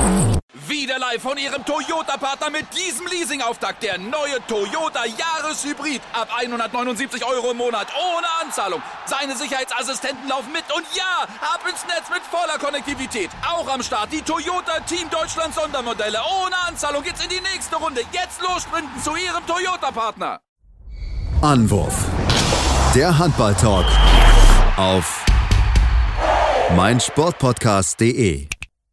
Wieder live von Ihrem Toyota-Partner mit diesem Leasing-Auftakt. Der neue Toyota Jahreshybrid. Ab 179 € im Monat. Ohne Anzahlung. Seine Sicherheitsassistenten laufen mit. Und ja, ab ins Netz mit voller Konnektivität. Auch am Start die Toyota Team Deutschland Sondermodelle. Ohne Anzahlung geht's in die nächste Runde. Jetzt los sprinten zu Ihrem Toyota-Partner. Anwurf. Der Handball-Talk auf meinsportpodcast.de.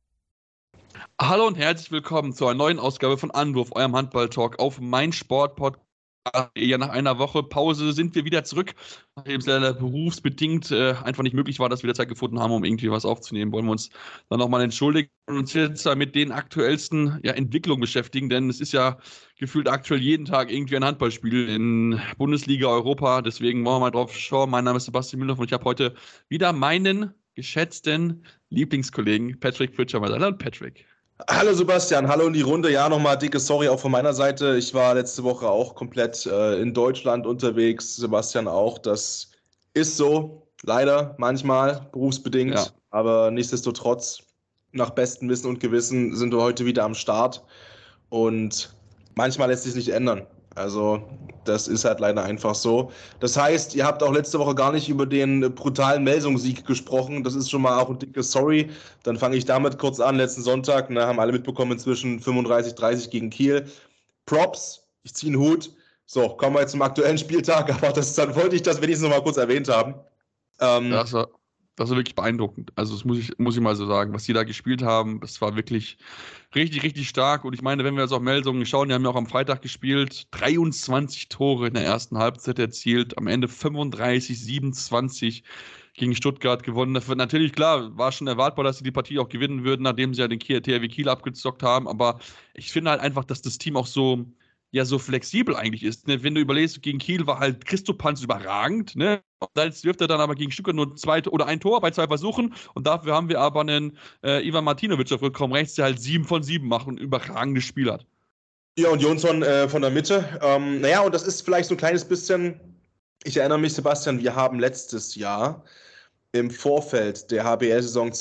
Hallo und herzlich willkommen zu einer neuen Ausgabe von Anwurf, eurem Handball-Talk auf meinsportpodcast.de. Ja, nach einer Woche Pause sind wir wieder zurück, nachdem es leider berufsbedingt einfach nicht möglich war, dass wir wieder Zeit gefunden haben, um irgendwie was aufzunehmen. Wollen wir uns dann nochmal entschuldigen und uns jetzt mit den aktuellsten Entwicklungen beschäftigen, denn es ist ja gefühlt aktuell jeden Tag irgendwie ein Handballspiel in Bundesliga, Europa. Deswegen wollen wir mal drauf schauen. Mein Name ist Sebastian Müller und ich habe heute wieder meinen geschätzten Lieblingskollegen Patrick Fritscher mal. Hallo Patrick. Hallo Sebastian, hallo in die Runde. Ja, nochmal dicke Sorry auch von meiner Seite. Ich war letzte Woche auch komplett in Deutschland unterwegs. Sebastian auch. Das ist so, leider, manchmal, berufsbedingt. Ja. Aber nichtsdestotrotz, nach bestem Wissen und Gewissen sind wir heute wieder am Start. Und manchmal lässt sich nicht ändern. Also das ist halt leider einfach so. Das heißt, ihr habt auch letzte Woche gar nicht über den brutalen Melsung-Sieg gesprochen. Das ist schon mal auch ein dickes Sorry. Dann fange ich damit kurz an. Letzten Sonntag haben alle mitbekommen, inzwischen 35-30 gegen Kiel. Props, ich ziehe einen Hut. So, kommen wir jetzt zum aktuellen Spieltag. Aber dann wollte ich das wenigstens noch mal kurz erwähnt haben. Das war wirklich beeindruckend. Also das muss ich mal so sagen. Was die da gespielt haben, das war wirklich richtig, richtig stark. Und ich meine, wenn wir jetzt auf Melsungen schauen, die haben ja auch am Freitag gespielt, 23 Tore in der ersten Halbzeit erzielt, am Ende 35-27 gegen Stuttgart gewonnen. Das wird natürlich, klar, war schon erwartbar, dass sie die Partie auch gewinnen würden, nachdem sie ja den THW Kiel abgezockt haben. Aber ich finde halt einfach, dass das Team auch so flexibel eigentlich ist. Ne? Wenn du überlegst, gegen Kiel war halt Christopanz überragend, ne? Jetzt wirft er dann aber gegen Stuttgart nur ein Tor bei 2 Versuchen und dafür haben wir aber einen Ivan Martinovic auf Rückraum rechts, der halt 7 von 7 macht und ein überragendes Spiel hat. Ja, und Jonsson von der Mitte. Und das ist vielleicht so ein kleines bisschen, ich erinnere mich, Sebastian, wir haben letztes Jahr im Vorfeld der HBL-Saison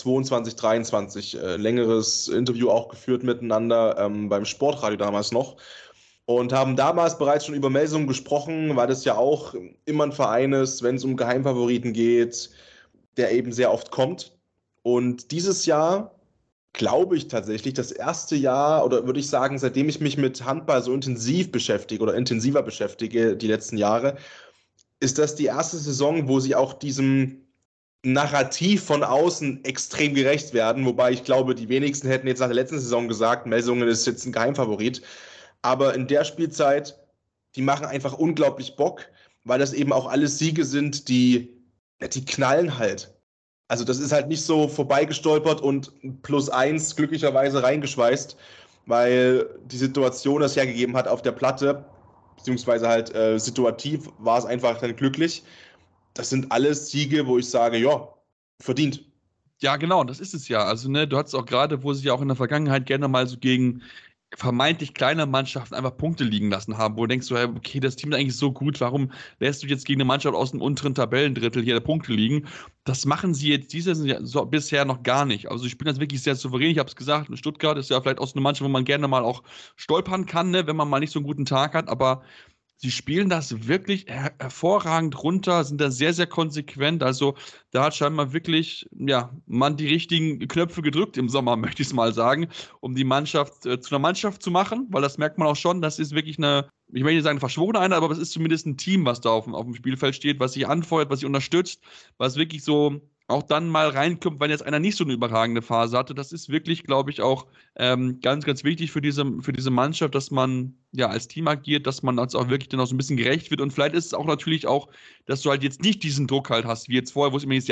22-23 längeres Interview auch geführt miteinander beim Sportradio damals noch. Und haben damals bereits schon über Melsungen gesprochen, weil das ja auch immer ein Verein ist, wenn es um Geheimfavoriten geht, der eben sehr oft kommt. Und dieses Jahr, glaube ich tatsächlich, das erste Jahr, oder würde ich sagen, seitdem ich mich mit Handball so intensiver beschäftige, die letzten Jahre, ist das die erste Saison, wo sie auch diesem Narrativ von außen extrem gerecht werden. Wobei ich glaube, die wenigsten hätten jetzt nach der letzten Saison gesagt, Melsungen ist jetzt ein Geheimfavorit. Aber in der Spielzeit, die machen einfach unglaublich Bock, weil das eben auch alles Siege sind, die knallen halt. Also das ist halt nicht so vorbeigestolpert und +1 glücklicherweise reingeschweißt, weil die Situation das hergegeben hat auf der Platte, beziehungsweise halt situativ war es einfach dann glücklich. Das sind alles Siege, wo ich sage, ja, verdient. Ja, genau, das ist es ja. Also, du hattest auch gerade, wo sie ja auch in der Vergangenheit gerne mal so gegen vermeintlich kleine Mannschaften einfach Punkte liegen lassen haben, wo du denkst, okay, das Team ist eigentlich so gut, warum lässt du jetzt gegen eine Mannschaft aus dem unteren Tabellendrittel hier Punkte liegen? Das machen sie jetzt bisher noch gar nicht. Also sie spielen das wirklich sehr souverän, ich habe es gesagt, Stuttgart ist ja vielleicht auch so eine Mannschaft, wo man gerne mal auch stolpern kann, ne, wenn man mal nicht so einen guten Tag hat, aber sie spielen das wirklich hervorragend runter, sind da sehr, sehr konsequent. Also da hat scheinbar wirklich, man die richtigen Knöpfe gedrückt im Sommer, möchte ich es mal sagen, um die Mannschaft zu einer Mannschaft zu machen, weil das merkt man auch schon, das ist wirklich ich möchte nicht sagen eine verschworene Einheit, aber es ist zumindest ein Team, was da auf dem Spielfeld steht, was sich anfeuert, was sich unterstützt, was wirklich so auch dann mal reinkommt, wenn jetzt einer nicht so eine überragende Phase hatte. Das ist wirklich, glaube ich, auch ganz, ganz wichtig für diese Mannschaft, dass man als Team agiert, dass man uns auch wirklich dann auch so ein bisschen gerecht wird. Und vielleicht ist es auch natürlich auch, dass du halt jetzt nicht diesen Druck halt hast, wie jetzt vorher, wo es immer hieß,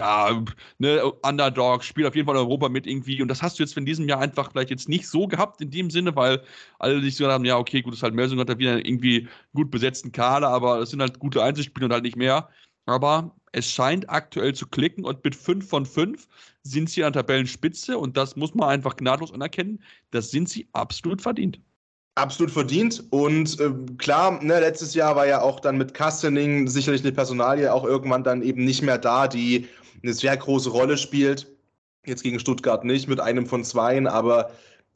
Underdog, spielt auf jeden Fall Europa mit irgendwie. Und das hast du jetzt in diesem Jahr einfach vielleicht jetzt nicht so gehabt in dem Sinne, weil alle sich so haben, ja, okay, gut, das ist halt Melsung, hat da wieder irgendwie gut besetzten Kader, aber es sind halt gute Einzelspieler und halt nicht mehr. Aber es scheint aktuell zu klicken und mit 5 von 5 sind sie an der Tabellenspitze und das muss man einfach gnadlos anerkennen. Das sind sie absolut verdient. Absolut verdient und klar, letztes Jahr war ja auch dann mit Kastening sicherlich eine Personalie auch irgendwann dann eben nicht mehr da, die eine sehr große Rolle spielt. Jetzt gegen Stuttgart nicht mit einem von 2, aber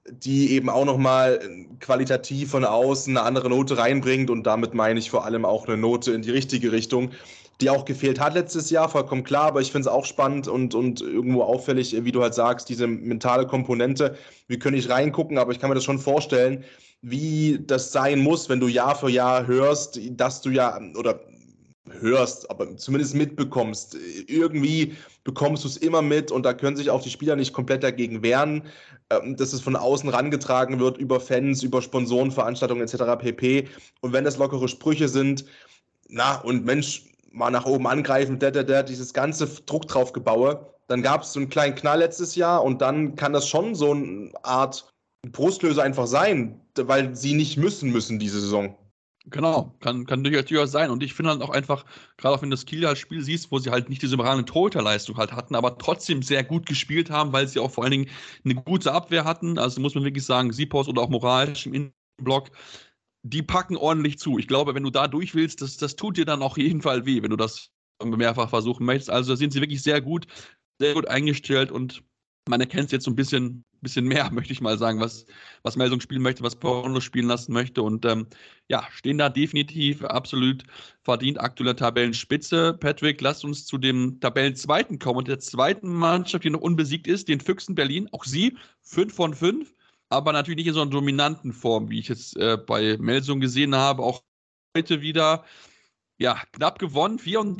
die eben auch nochmal qualitativ von außen eine andere Note reinbringt und damit meine ich vor allem auch eine Note in die richtige Richtung, die auch gefehlt hat letztes Jahr, vollkommen klar, aber ich finde es auch spannend und irgendwo auffällig, wie du halt sagst, diese mentale Komponente. Wir können nicht reingucken, aber ich kann mir das schon vorstellen, wie das sein muss, wenn du Jahr für Jahr hörst, dass du ja, oder hörst, aber zumindest mitbekommst. Irgendwie bekommst du es immer mit und da können sich auch die Spieler nicht komplett dagegen wehren, dass es von außen rangetragen wird über Fans, über Sponsorenveranstaltungen etc. pp. Und wenn das lockere Sprüche sind, na und Mensch, mal nach oben angreifen, dieses ganze Druck drauf gebaue, dann gab es so einen kleinen Knall letztes Jahr und dann kann das schon so eine Art Brustlöser einfach sein, weil sie nicht müssen diese Saison. Genau, kann durchaus sein. Und ich finde halt auch einfach, gerade auch wenn du das Kiel-Spiel siehst, wo sie halt nicht diese überragende Torhüterleistung halt hatten, aber trotzdem sehr gut gespielt haben, weil sie auch vor allen Dingen eine gute Abwehr hatten. Also muss man wirklich sagen, Sipos oder auch Moralisch im Innenblock, die packen ordentlich zu. Ich glaube, wenn du da durch willst, das tut dir dann auf jeden Fall weh, wenn du das mehrfach versuchen möchtest. Also da sind sie wirklich sehr gut eingestellt und man erkennt jetzt so ein bisschen mehr, möchte ich mal sagen, was Melsung spielen möchte, was Porno spielen lassen möchte und stehen da definitiv absolut verdient aktuelle Tabellenspitze. Patrick, lasst uns zu dem Tabellenzweiten kommen und der zweiten Mannschaft, die noch unbesiegt ist, den Füchsen Berlin. Auch sie 5 von 5, aber natürlich nicht in so einer dominanten Form, wie ich es bei Melsung gesehen habe. Auch heute wieder knapp gewonnen,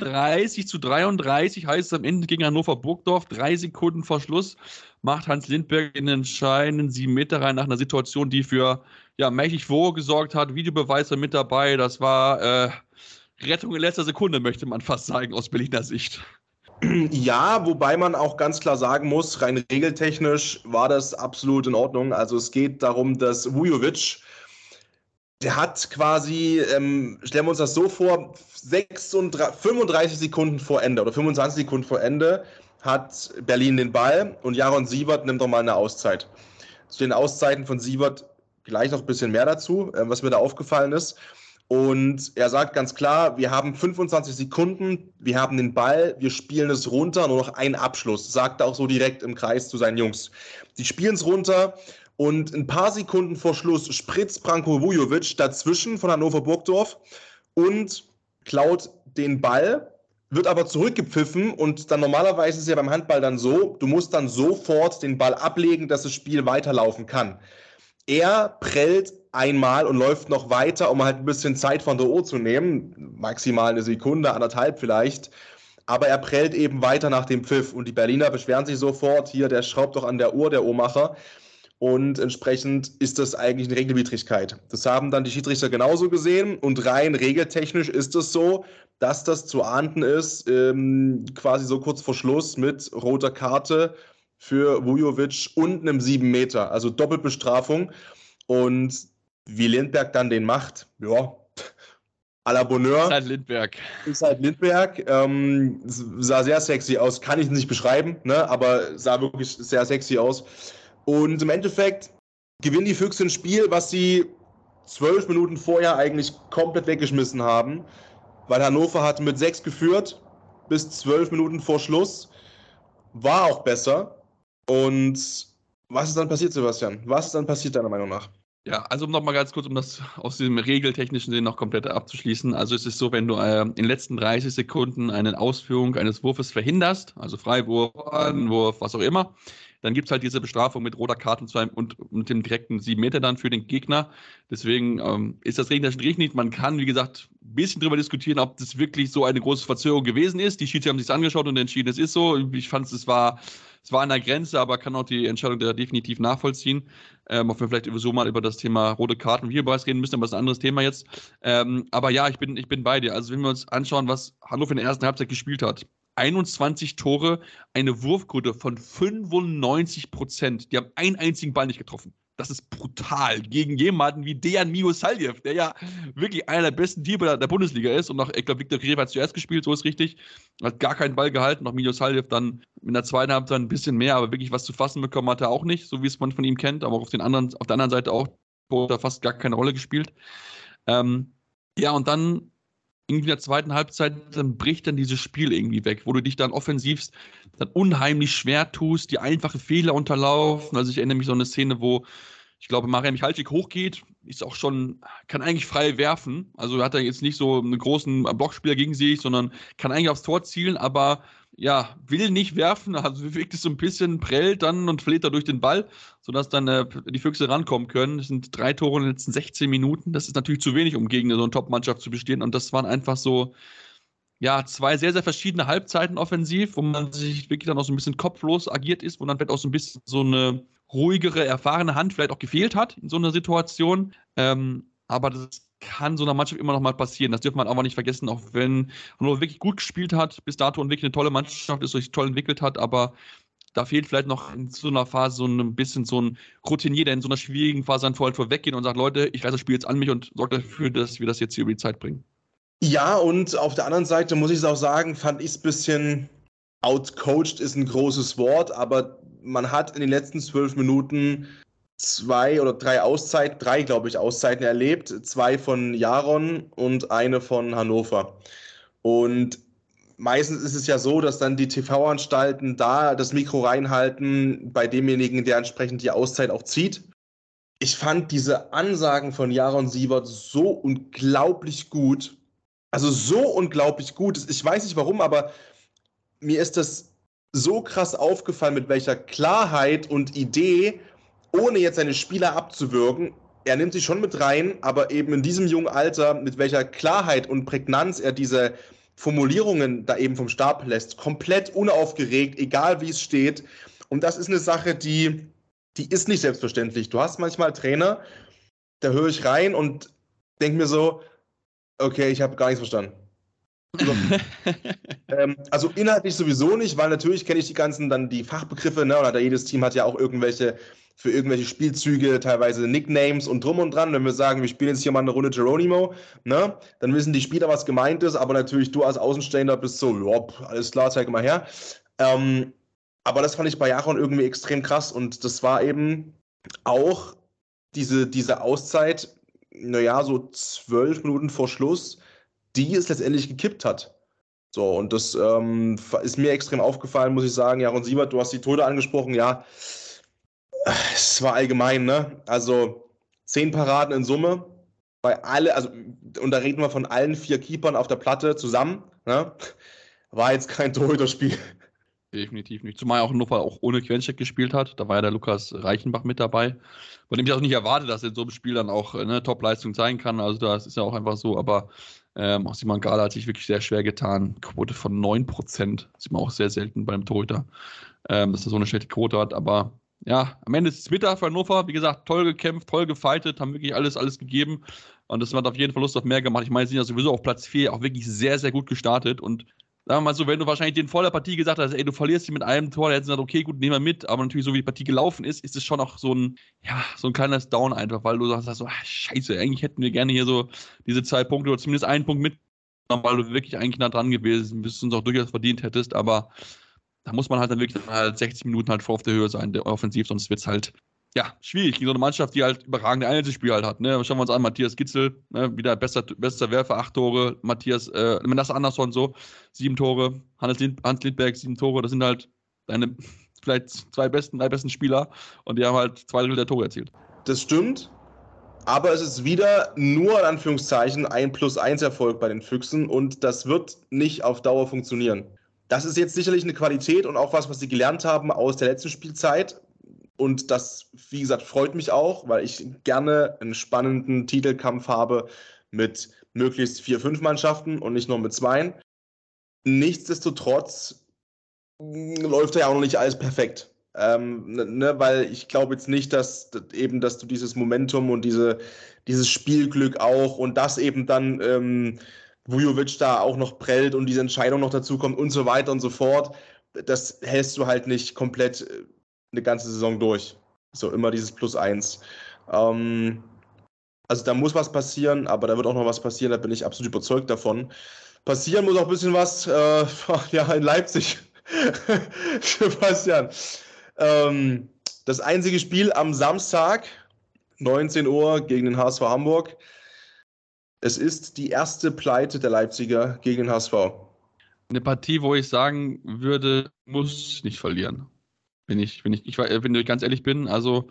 34-33, heißt es am Ende gegen Hannover Burgdorf, 3 Sekunden vor Schluss macht Hans Lindberg in den entscheidenden 7 Meter rein nach einer Situation, die für mächtig Furore gesorgt hat. Videobeweis war mit dabei, das war Rettung in letzter Sekunde, möchte man fast sagen, aus Berliner Sicht. Ja, wobei man auch ganz klar sagen muss, rein regeltechnisch war das absolut in Ordnung. Also es geht darum, dass Vujovic, der hat quasi, stellen wir uns das so vor, 35 Sekunden vor Ende oder 25 Sekunden vor Ende hat Berlin den Ball und Jaron Sievert nimmt doch mal eine Auszeit. Zu den Auszeiten von Sievert gleich noch ein bisschen mehr dazu, was mir da aufgefallen ist. Und er sagt ganz klar, wir haben 25 Sekunden, wir haben den Ball, wir spielen es runter, nur noch ein Abschluss. Sagt er auch so direkt im Kreis zu seinen Jungs. Die spielen es runter. Und ein paar Sekunden vor Schluss spritzt Branko Vujovic dazwischen von Hannover Burgdorf und klaut den Ball, wird aber zurückgepfiffen und dann normalerweise ist es ja beim Handball dann so, du musst dann sofort den Ball ablegen, dass das Spiel weiterlaufen kann. Er prellt einmal und läuft noch weiter, um halt ein bisschen Zeit von der Uhr zu nehmen, maximal eine Sekunde, 1,5 vielleicht, aber er prellt eben weiter nach dem Pfiff und die Berliner beschweren sich sofort, hier, der schraubt doch an der Uhr, der Uhrmacher. Und entsprechend ist das eigentlich eine Regelwidrigkeit. Das haben dann die Schiedsrichter genauso gesehen. Und rein regeltechnisch ist es so, dass das zu ahnden ist, quasi so kurz vor Schluss mit roter Karte für Vujovic und einem 7 Meter. Also Doppelbestrafung. Und wie Lindberg dann den macht, à la Bonheur. Ist halt Lindberg. Sah sehr sexy aus. Kann ich nicht beschreiben, ne? Aber sah wirklich sehr sexy aus. Und im Endeffekt gewinnen die Füchse ein Spiel, was sie 12 Minuten vorher eigentlich komplett weggeschmissen haben, weil Hannover hat mit 6 geführt bis 12 Minuten vor Schluss. War auch besser. Und was ist dann passiert, Sebastian? Was ist dann passiert, deiner Meinung nach? Ja, also nochmal ganz kurz, um das aus dem regeltechnischen Sinn noch komplett abzuschließen. Also es ist so, wenn du in den letzten 30 Sekunden eine Ausführung eines Wurfes verhinderst, also Freiwurf, Anwurf, was auch immer, dann gibt es halt diese Bestrafung mit roter Karte und dem direkten 7 Meter dann für den Gegner. Deswegen ist das regeltechnisch nicht. Man kann, wie gesagt, ein bisschen drüber diskutieren, ob das wirklich so eine große Verzögerung gewesen ist. Die Schiedsrichter haben sich angeschaut und entschieden, es ist so. Ich fand, es war an der Grenze, aber kann auch die Entscheidung da definitiv nachvollziehen. Ob wir vielleicht so mal über das Thema rote Karten und Videobeweis reden müssen, aber das ist ein anderes Thema jetzt. Aber ja, ich bin bei dir. Also wenn wir uns anschauen, was Hannover in der ersten Halbzeit gespielt hat, 21 Tore, eine Wurfquote von 95%. Die haben einen einzigen Ball nicht getroffen. Das ist brutal. Gegen jemanden wie Dejan Milosaljev, der ja wirklich einer der besten Keeper der Bundesliga ist. Und auch, ich glaube, Viktor Greve hat zuerst gespielt, so ist richtig. Hat gar keinen Ball gehalten. Auch Milosaljev dann in der zweiten Halbzeit ein bisschen mehr, aber wirklich was zu fassen bekommen hat er auch nicht, so wie es man von ihm kennt. Aber auch auf der anderen Seite auch, hat er fast gar keine Rolle gespielt. Und dann irgendwie in der zweiten Halbzeit, dann bricht dann dieses Spiel irgendwie weg, wo du dich dann offensiv dann unheimlich schwer tust, die einfache Fehler unterlaufen. Also ich erinnere mich so an eine Szene, wo ich glaube, Marian Michalczyk hochgeht, ist auch schon, kann eigentlich frei werfen. Also hat er jetzt nicht so einen großen Blockspieler gegen sich, sondern kann eigentlich aufs Tor zielen, aber ja, will nicht werfen, also wirkt es so ein bisschen, prellt dann und verliert dadurch den Ball, sodass dann die Füchse rankommen können. Das sind 3 Tore in den letzten 16 Minuten. Das ist natürlich zu wenig, um gegen so eine Top-Mannschaft zu bestehen. Und das waren einfach so, ja, 2 sehr, sehr verschiedene Halbzeiten offensiv, wo man sich wirklich dann auch so ein bisschen kopflos agiert ist, wo dann vielleicht auch so ein bisschen so eine ruhigere, erfahrene Hand vielleicht auch gefehlt hat in so einer Situation. Aber das kann so einer Mannschaft immer noch mal passieren. Das dürfen wir aber nicht vergessen, auch wenn Hannover wirklich gut gespielt hat, bis dato und wirklich eine tolle Mannschaft ist, sich toll entwickelt hat, aber da fehlt vielleicht noch in so einer Phase so ein bisschen so ein Routinier, der in so einer schwierigen Phase dann vorweggehen und sagt, Leute, ich reiße das Spiel jetzt an mich und sorge dafür, dass wir das jetzt hier über die Zeit bringen. Ja, und auf der anderen Seite muss ich es auch sagen, fand ich es ein bisschen outcoached ist ein großes Wort, aber man hat in den letzten 12 Minuten 2 oder 3 Auszeiten, 3 glaube ich Auszeiten erlebt, 2 von Jaron und eine von Hannover. Und meistens ist es ja so, dass dann die TV-Anstalten da das Mikro reinhalten bei demjenigen, der entsprechend die Auszeit auch zieht. Ich fand diese Ansagen von Jaron Siewert so unglaublich gut. Also so unglaublich gut. Ich weiß nicht warum, aber mir ist das so krass aufgefallen, mit welcher Klarheit und Idee, ohne jetzt seine Spieler abzuwürgen, er nimmt sie schon mit rein, aber eben in diesem jungen Alter, mit welcher Klarheit und Prägnanz er diese Formulierungen da eben vom Stab lässt, komplett unaufgeregt, egal wie es steht. Und das ist eine Sache, die ist nicht selbstverständlich. Du hast manchmal Trainer, da höre ich rein und denke mir so, okay, ich habe gar nichts verstanden. Also inhaltlich sowieso nicht, weil natürlich kenne ich die Fachbegriffe, ne, oder jedes Team hat ja auch für irgendwelche Spielzüge teilweise Nicknames und drum und dran. Wenn wir sagen, wir spielen jetzt hier mal eine Runde Geronimo, ne, dann wissen die Spieler, was gemeint ist, aber natürlich du als Außenstehender bist so, ja, alles klar, zeig mal her. Aber das fand ich bei Jaron irgendwie extrem krass und das war eben auch diese Auszeit, naja, so 12 Minuten vor Schluss, die es letztendlich gekippt hat. So, und das ist mir extrem aufgefallen, muss ich sagen. Jaron Siewert, du hast die Tode angesprochen, ja, es war allgemein, ne? Also 10 Paraden in Summe, und da reden wir von allen 4 Keepern auf der Platte zusammen, ne? War jetzt kein Torhüterspiel. Definitiv nicht. Zumal auch Hannover auch ohne Quencheck gespielt hat. Da war ja der Lukas Reichenbach mit dabei. Von dem ich auch nicht erwartet, dass er in so einem Spiel dann auch eine Top-Leistung zeigen kann. Also das ist ja auch einfach so. Aber auch Simon Gala hat sich wirklich sehr schwer getan. Quote von 9%. Sieht man auch sehr selten beim Torhüter, dass er so eine schlechte Quote hat. Aber ja, am Ende ist es bitter für Hannover. Wie gesagt, toll gekämpft, toll gefightet, haben wirklich alles gegeben. Und das hat auf jeden Fall Lust auf mehr gemacht. Ich meine, sie sind ja sowieso auf Platz 4 auch wirklich sehr, sehr gut gestartet. Und sagen wir mal so, wenn du wahrscheinlich den vor der Partie gesagt hast, ey, du verlierst sie mit einem Tor, der hätte gesagt, okay, gut, nehmen wir mit, aber natürlich, so wie die Partie gelaufen ist, ist es schon auch so ein kleines Down einfach, weil du sagst so, scheiße, eigentlich hätten wir gerne hier so diese 2 Punkte oder zumindest einen Punkt mit, weil du wirklich eigentlich nah dran gewesen bist und es auch durchaus verdient hättest, aber da muss man halt dann wirklich 60 Minuten halt vor auf der Höhe sein, der offensiv, sonst wird es halt schwierig gegen so eine Mannschaft, die halt überragende Einzelspieler halt hat. Ne? Schauen wir uns an, Matthias Gitzel, ne? Wieder bester Werfer, 8 Tore, Manasse Andersson so, 7 Tore, Hans Lindberg, 7 Tore, das sind halt deine vielleicht 3 besten Spieler und die haben halt 2 Drittel der Tore erzielt. Das stimmt, aber es ist wieder nur in Anführungszeichen ein +1 Erfolg bei den Füchsen und das wird nicht auf Dauer funktionieren. Das ist jetzt sicherlich eine Qualität und auch was sie gelernt haben aus der letzten Spielzeit. Und das, wie gesagt, freut mich auch, weil ich gerne einen spannenden Titelkampf habe mit möglichst 4, 5 Mannschaften und nicht nur mit 2. Nichtsdestotrotz läuft ja auch noch nicht alles perfekt. Weil ich glaube jetzt nicht, dass du dieses Momentum und dieses Spielglück auch und das eben dann Vujovic da auch noch prellt und diese Entscheidung noch dazu kommt und so weiter und so fort, das hältst du halt nicht komplett eine ganze Saison durch. So immer dieses +1. Also da muss was passieren, aber da wird auch noch was passieren, da bin ich absolut überzeugt davon. Passieren muss auch ein bisschen was in Leipzig. Sebastian. Das einzige Spiel am Samstag, 19 Uhr gegen den HSV Hamburg. Es ist die erste Pleite der Leipziger gegen den HSV. Eine Partie, wo ich sagen würde, muss nicht verlieren. Wenn ich ganz ehrlich bin. Also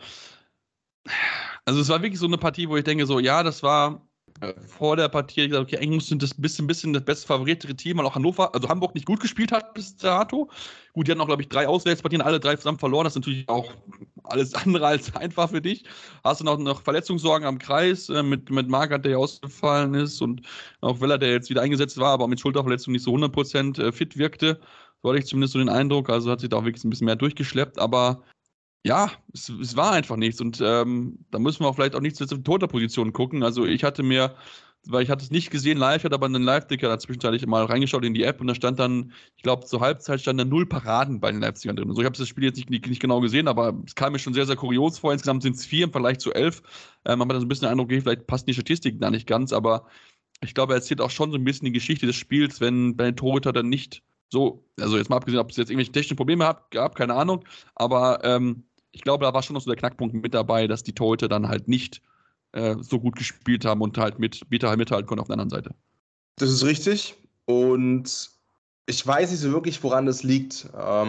es war wirklich so eine Partie, wo ich denke, so, ja, das war vor der Partie, ich gesagt, okay, eigentlich musste das bisschen das best favoritere Team, weil auch Hamburg nicht gut gespielt hat bis dato. Gut, die hatten auch, glaube ich, 3 Auswärtspartien, alle 3 zusammen verloren. Das ist natürlich auch alles andere als einfach für dich. Hast du noch Verletzungssorgen am Kreis mit Magath, der ja ausgefallen ist, und auch Weller, der jetzt wieder eingesetzt war, aber mit Schulterverletzung nicht so 100% fit wirkte. So hatte ich zumindest so den Eindruck. Also hat sich da auch wirklich ein bisschen mehr durchgeschleppt. Aber ja, es war einfach nichts. Und da müssen wir auch vielleicht auch nichts jetzt auf die Torhüterposition gucken. Also ich hatte es nicht gesehen live, ich hatte aber einen Live-Ticker da zwischenzeitlich mal reingeschaut in die App und da stand dann, ich glaube, zur Halbzeit stand da 0 Paraden bei den Leipzigern drin. Also ich habe das Spiel jetzt nicht genau gesehen, aber es kam mir schon sehr, sehr kurios vor. Insgesamt sind es 4 im Vergleich zu 11. Man hat dann so ein bisschen den Eindruck, okay, vielleicht passen die Statistiken da nicht ganz, aber ich glaube, er erzählt auch schon so ein bisschen die Geschichte des Spiels, wenn bei den Torhüter dann nicht so, also jetzt mal abgesehen, ob es jetzt irgendwelche technischen Probleme gab, keine Ahnung, aber ich glaube, da war schon noch so der Knackpunkt mit dabei, dass die Torhüter dann halt nicht so gut gespielt haben und halt mithalten konnten auf der anderen Seite. Das ist richtig. Und ich weiß nicht so wirklich, woran das liegt,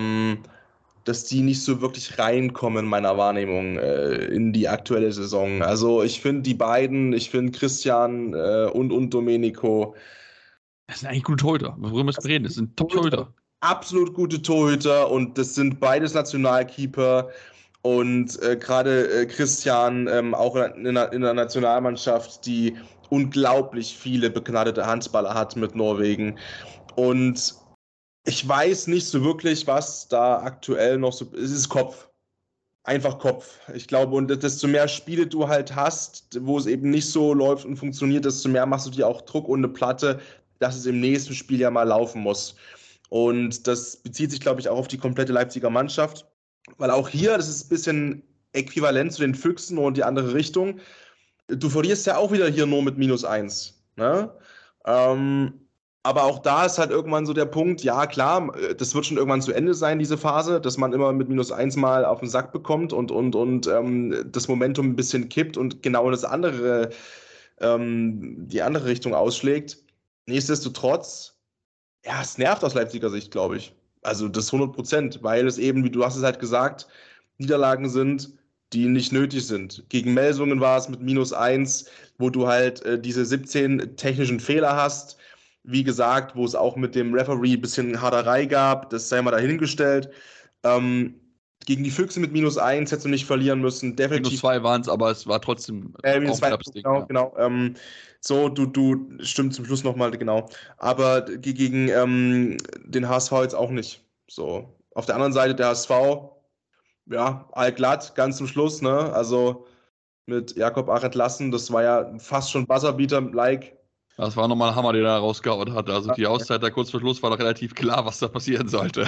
dass die nicht so wirklich reinkommen in meiner Wahrnehmung in die aktuelle Saison. Also ich finde Christian und Domenico. Das sind eigentlich gute Torhüter. Worüber müssen wir reden? Das sind Top-Torhüter. Absolut gute Torhüter und das sind beides Nationalkeeper. Und gerade Christian, auch in der Nationalmannschaft, die unglaublich viele begnadete Handballer hat mit Norwegen. Und ich weiß nicht so wirklich, was da aktuell noch so. Es ist Kopf. Einfach Kopf. Ich glaube, und desto mehr Spiele du halt hast, wo es eben nicht so läuft und funktioniert, desto mehr machst du dir auch Druck und eine Platte, dass es im nächsten Spiel ja mal laufen muss. Und das bezieht sich, glaube ich, auch auf die komplette Leipziger Mannschaft. Weil auch hier, das ist ein bisschen äquivalent zu den Füchsen und die andere Richtung. Du verlierst ja auch wieder hier nur mit -1. Ne? Aber auch da ist halt irgendwann so der Punkt, ja klar, das wird schon irgendwann zu Ende sein, diese Phase, dass man immer mit -1 mal auf den Sack bekommt und das Momentum ein bisschen kippt und genau die andere Richtung ausschlägt. Nichtsdestotrotz, ja, es nervt aus Leipziger Sicht, glaube ich. Also das 100%, weil es eben, wie du hast es halt gesagt, Niederlagen sind, die nicht nötig sind. Gegen Melsungen war es mit -1, wo du halt diese 17 technischen Fehler hast. Wie gesagt, wo es auch mit dem Referee ein bisschen Haderei gab, das sei mal dahingestellt. Gegen die Füchse mit -1 hättest du nicht verlieren müssen. Definitiv. -2 waren es, aber es war trotzdem auch Klappstick. Genau. So, du stimmt zum Schluss nochmal, genau. Aber gegen den HSV jetzt auch nicht. So. Auf der anderen Seite der HSV, ja, allglatt, ganz zum Schluss, ne? Also mit Jakob Arendt Lassen, das war ja fast schon Buzzerbeater-like. Das war nochmal ein Hammer, den er rausgehauen hat. Also die Auszeit da kurz vor Schluss war doch relativ klar, was da passieren sollte.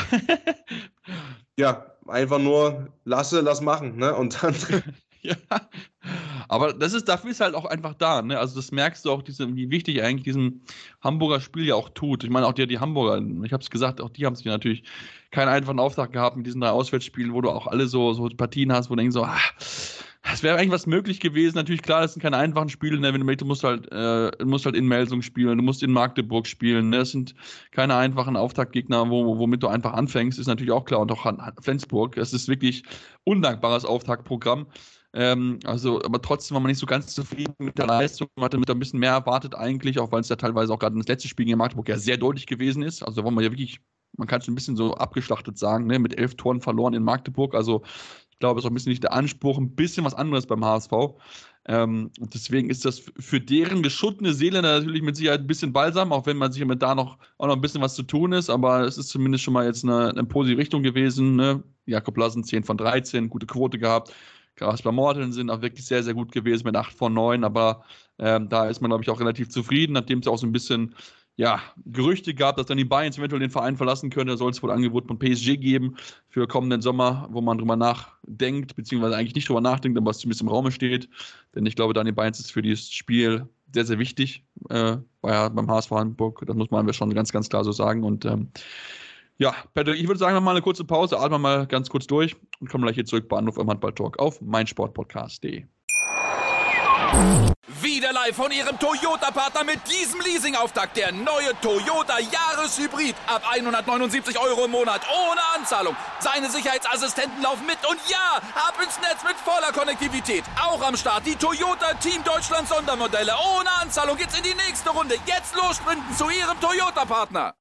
Ja, einfach nur lass machen, ne? Und dann. Ja, aber dafür ist halt auch einfach da, ne? Also das merkst du auch, wie wichtig eigentlich diesem Hamburger Spiel ja auch tut. Ich meine, auch die Hamburger, ich habe es gesagt, auch die haben sich natürlich keinen einfachen Auftrag gehabt mit diesen 3 Auswärtsspielen, wo du auch alle so Partien hast, wo du denkst so, es wäre eigentlich was möglich gewesen. Natürlich, klar, das sind keine einfachen Spiele, ne? Du musst halt in Melsung spielen, du musst in Magdeburg spielen, ne? Das sind keine einfachen Auftaktgegner, womit du einfach anfängst, ist natürlich auch klar. Und auch Flensburg, es ist wirklich undankbares Auftaktprogramm. Aber trotzdem war man nicht so ganz zufrieden mit der Leistung, man hatte mit ein bisschen mehr erwartet eigentlich, auch weil es ja teilweise auch gerade das letzte Spiel gegen Magdeburg ja sehr deutlich gewesen ist. Also da wollen wir ja wirklich, man kann es ein bisschen so abgeschlachtet sagen, ne? Mit 11 Toren verloren in Magdeburg. Also ich glaube, es ist auch ein bisschen nicht der Anspruch, ein bisschen was anderes beim HSV. Und deswegen ist das für deren geschuttene Seele natürlich mit Sicherheit ein bisschen balsam, auch wenn man sich mit da auch noch ein bisschen was zu tun ist. Aber es ist zumindest schon mal jetzt eine positive Richtung gewesen. Ne? Jakob Lassen 10 von 13, gute Quote gehabt. Kasper Morten sind auch wirklich sehr, sehr gut gewesen mit 8 von 9, aber da ist man, glaube ich, auch relativ zufrieden, nachdem es auch so ein bisschen Gerüchte gab, dass dann die Bayerns eventuell den Verein verlassen können. Da soll es wohl Angebot von PSG geben für kommenden Sommer, wo man drüber nachdenkt, beziehungsweise eigentlich nicht drüber nachdenkt, aber es zumindest im Raume steht. Denn ich glaube, Daniel Bayerns ist für dieses Spiel sehr, sehr wichtig beim HSV Hamburg. Das muss man schon ganz, ganz klar so sagen. Und Patrick, ich würde sagen, wir machen mal eine kurze Pause, atmen mal ganz kurz durch und kommen gleich hier zurück bei Anruf im Handball-Talk auf meinsportpodcast.de. Wieder live von Ihrem Toyota-Partner mit diesem Leasing-Auftakt. Der neue Toyota Jahreshybrid. Ab 179 € im Monat. Ohne Anzahlung. Seine Sicherheitsassistenten laufen mit. Und ja, ab ins Netz mit voller Konnektivität. Auch am Start die Toyota Team Deutschland Sondermodelle. Ohne Anzahlung geht's in die nächste Runde. Jetzt los sprinten zu Ihrem Toyota-Partner.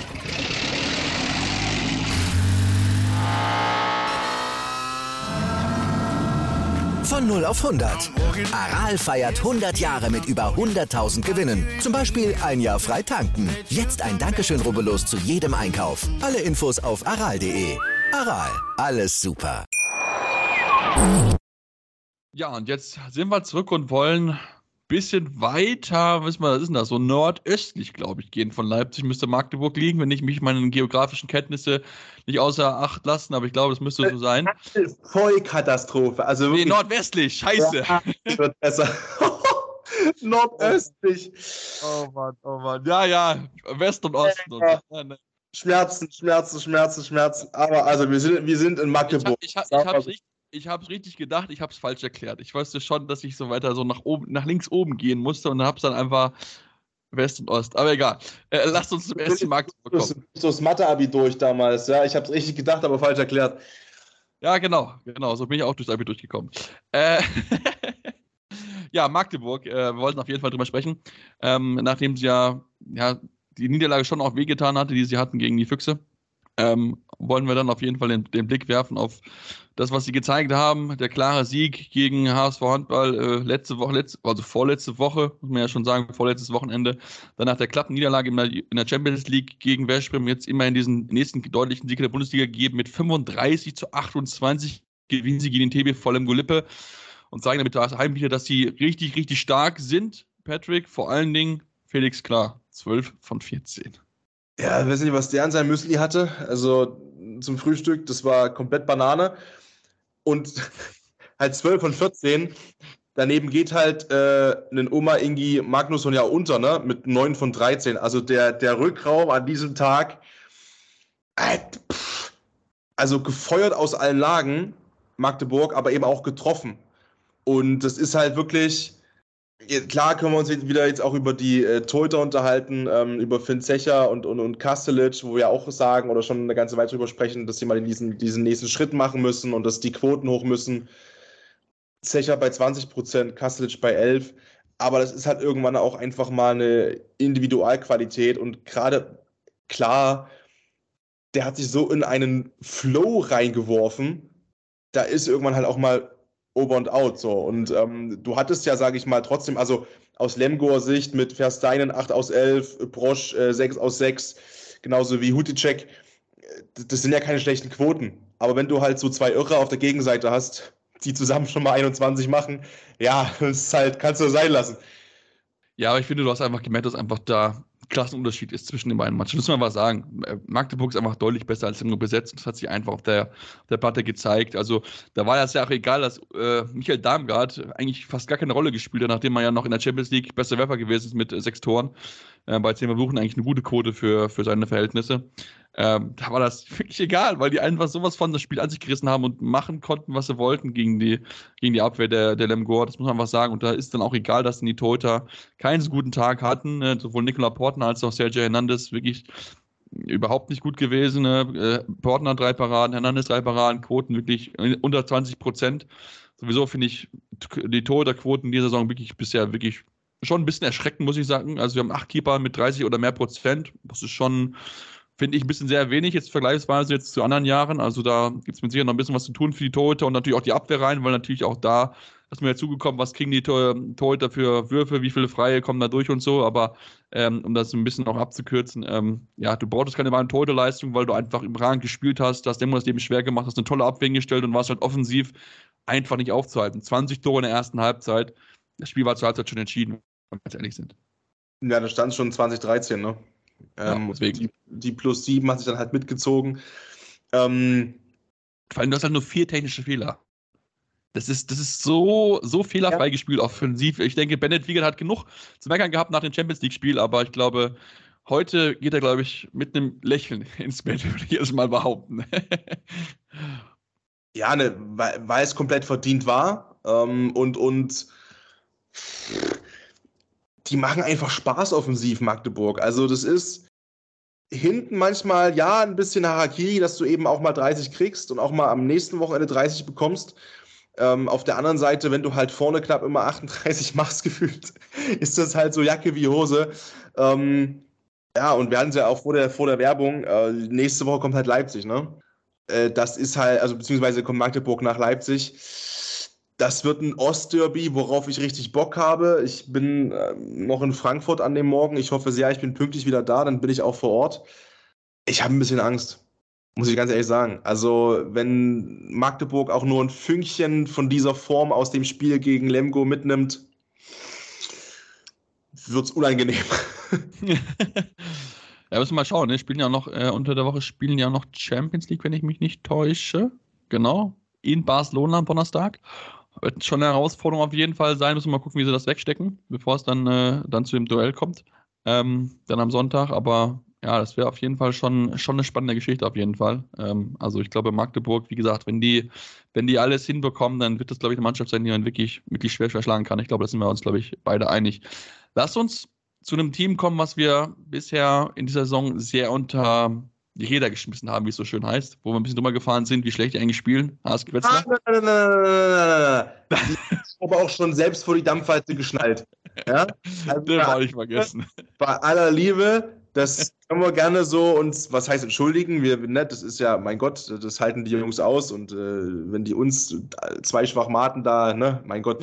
Von 0 auf 100. Aral feiert 100 Jahre mit über 100.000 Gewinnen. Zum Beispiel ein Jahr frei tanken. Jetzt ein Dankeschön, rubbellos zu jedem Einkauf. Alle Infos auf aral.de. Aral, alles super. Ja, und jetzt sind wir zurück und wollen ein bisschen weiter, was ist denn das, so nordöstlich, glaube ich, gehen von Leipzig. Müsste Magdeburg liegen, wenn ich mich meine geografischen Kenntnisse nicht außer Acht lassen, aber ich glaube, es müsste so sein. Vollkatastrophe. Also nee, nordwestlich, scheiße. Ja, wird besser. Nordöstlich. Oh Mann. Ja, West und Osten. Ja. Schmerzen. Aber also wir sind in Magdeburg. Ich hab's richtig gedacht, ich hab's falsch erklärt. Ich wusste schon, dass ich so weiter so nach links oben gehen musste und hab's dann einfach West und Ost. Aber egal. Lasst uns zum SC Magdeburg kommen. So das Mathe-Abi durch damals, ja. Ich hab's richtig gedacht, aber falsch erklärt. Ja, genau. So bin ich auch durchs Abi durchgekommen. Ja, Magdeburg, wir wollten auf jeden Fall drüber sprechen. Nachdem sie ja die Niederlage schon auch wehgetan hatte, die sie hatten gegen die Füchse, wollen wir dann auf jeden Fall den Blick werfen auf das, was sie gezeigt haben. Der klare Sieg gegen HSV Handball vorletzte Woche, muss man ja schon sagen, vorletztes Wochenende. Danach der Klappenniederlage in der Champions League gegen Westbrem, jetzt immerhin diesen nächsten deutlichen Sieg in der Bundesliga gegeben. Mit 35-28 gewinnen sie gegen den TB Vollem-Golippe und zeigen damit daheim wieder, dass sie richtig, richtig stark sind. Patrick, vor allen Dingen Felix Klar, 12 von 14. Ja, ich weiß nicht, was der an seinem Müsli hatte. Also zum Frühstück, das war komplett Banane. Und halt 12 von 14. Daneben geht halt ein Oma Ingi Magnusson ja unter, ne? Mit 9 von 13. Also der Rückraum an diesem Tag, also gefeuert aus allen Lagen, Magdeburg, aber eben auch getroffen. Und das ist halt wirklich... Klar können wir uns wieder jetzt auch über die Torhüter unterhalten, über Finn Zecher und Kastelic, wo wir auch sagen oder schon eine ganze Weile drüber sprechen, dass sie mal diesen nächsten Schritt machen müssen und dass die Quoten hoch müssen. Zecher bei 20%, Kastelic bei 11%. Aber das ist halt irgendwann auch einfach mal eine Individualqualität und gerade klar, der hat sich so in einen Flow reingeworfen, da ist irgendwann halt auch mal over and out, so. Und du hattest ja, sage ich mal, trotzdem, also aus Lemgoer Sicht mit Versteinen 8 aus 11, Brosch 6 aus 6, genauso wie Huticek, das sind ja keine schlechten Quoten. Aber wenn du halt so zwei Irrer auf der Gegenseite hast, die zusammen schon mal 21 machen, ja, das ist halt, kannst du sein lassen. Ja, aber ich finde, du hast einfach gemerkt, dass einfach da Klassenunterschied ist zwischen den beiden Mannschaften. Das muss man mal sagen. Magdeburg ist einfach deutlich besser als Lemgo besetzt. Das hat sich einfach auf der Platte gezeigt. Also da war das ja auch egal, dass Michael Darmgard eigentlich fast gar keine Rolle gespielt hat, nachdem er ja noch in der Champions League bester Werfer gewesen ist mit 6 Toren. Bei 10 Versuchen eigentlich eine gute Quote für seine Verhältnisse. Da war das wirklich egal, weil die einfach sowas von das Spiel an sich gerissen haben und machen konnten, was sie wollten gegen die Abwehr der Lemgoer. Das muss man einfach sagen. Und da ist dann auch egal, dass die Torhüter keinen so guten Tag hatten. Sowohl Nicola Portner als auch Sergio Hernandez wirklich überhaupt nicht gut gewesen. Portner 3 Paraden, Hernandez 3 Paraden, Quoten wirklich unter 20%. Sowieso finde ich die Torhüterquoten dieser Saison bisher wirklich schon ein bisschen erschreckend, muss ich sagen. Also wir haben 8 Keeper mit 30 oder mehr Prozent. Das ist schon, finde ich, ein bisschen sehr wenig jetzt vergleichsweise jetzt zu anderen Jahren. Also da gibt es mit Sicherheit noch ein bisschen was zu tun für die Torhüter und natürlich auch die Abwehr rein, weil natürlich auch da ist mir dazugekommen, was kriegen die Torhüter für Würfe, wie viele Freie kommen da durch und so. Aber um das ein bisschen auch abzukürzen, du brauchtest keine wahre Torhüterleistung, weil du einfach überragend gespielt hast, hast dem das Leben schwer gemacht, hast eine tolle Abwehr hingestellt und warst halt offensiv einfach nicht aufzuhalten. 20 Tore in der ersten Halbzeit. Das Spiel war zur Halbzeit schon entschieden, wenn wir ganz ehrlich sind. Ja, da stand schon 2013, ne? Deswegen. Die plus 7 hat sich dann halt mitgezogen. Vor allem, du hast halt nur 4 technische Fehler. Das ist so fehlerfrei gespielt, offensiv. Ich denke, Bennett Wiegert hat genug zu meckern gehabt nach dem Champions-League-Spiel, aber ich glaube, heute geht er, glaube ich, mit einem Lächeln ins Bett, würde ich erst mal behaupten. Ja, weil es komplett verdient war. Und die machen einfach Spaß offensiv, Magdeburg. Also das ist hinten manchmal, ja, ein bisschen Harakiri, dass du eben auch mal 30 kriegst und auch mal am nächsten Wochenende 30 bekommst. Auf der anderen Seite, wenn du halt vorne knapp immer 38 machst, gefühlt, ist das halt so Jacke wie Hose. Ja, und wir hatten es ja auch vor der Werbung, nächste Woche kommt halt Leipzig, ne? Das ist halt, also beziehungsweise kommt Magdeburg nach Leipzig. Das wird ein Ostderby, worauf ich richtig Bock habe. Ich bin noch in Frankfurt an dem Morgen. Ich hoffe sehr, ich bin pünktlich wieder da, dann bin ich auch vor Ort. Ich habe ein bisschen Angst, muss ich ganz ehrlich sagen. Also, wenn Magdeburg auch nur ein Fünkchen von dieser Form aus dem Spiel gegen Lemgo mitnimmt, wird es unangenehm. Ja, müssen wir mal schauen. Ne? Spielen ja noch, unter der Woche spielen ja noch Champions League, wenn ich mich nicht täusche. Genau. In Barcelona am Donnerstag. Wird schon eine Herausforderung auf jeden Fall sein. Müssen wir mal gucken, wie sie das wegstecken, bevor es dann zu dem Duell kommt. Dann am Sonntag. Aber ja, das wäre auf jeden Fall schon eine spannende Geschichte auf jeden Fall. Also ich glaube, Magdeburg, wie gesagt, wenn die alles hinbekommen, dann wird das, glaube ich, eine Mannschaft sein, die man wirklich, wirklich schwer schlagen kann. Ich glaube, da sind wir uns, glaube ich, beide einig. Lasst uns zu einem Team kommen, was wir bisher in dieser Saison sehr unter die Räder geschmissen haben, wie es so schön heißt, wo wir ein bisschen drüber gefahren sind, wie schlecht die eigentlich spielen. HSG Wetzlar. Aber auch schon selbst vor die Dampfwalze geschnallt. Ja? Also Den wollte ich vergessen. Bei aller Liebe, das können wir gerne so uns, was heißt entschuldigen, das ist ja, mein Gott, das halten die Jungs aus und wenn die uns zwei Schwachmaten da, ne, mein Gott.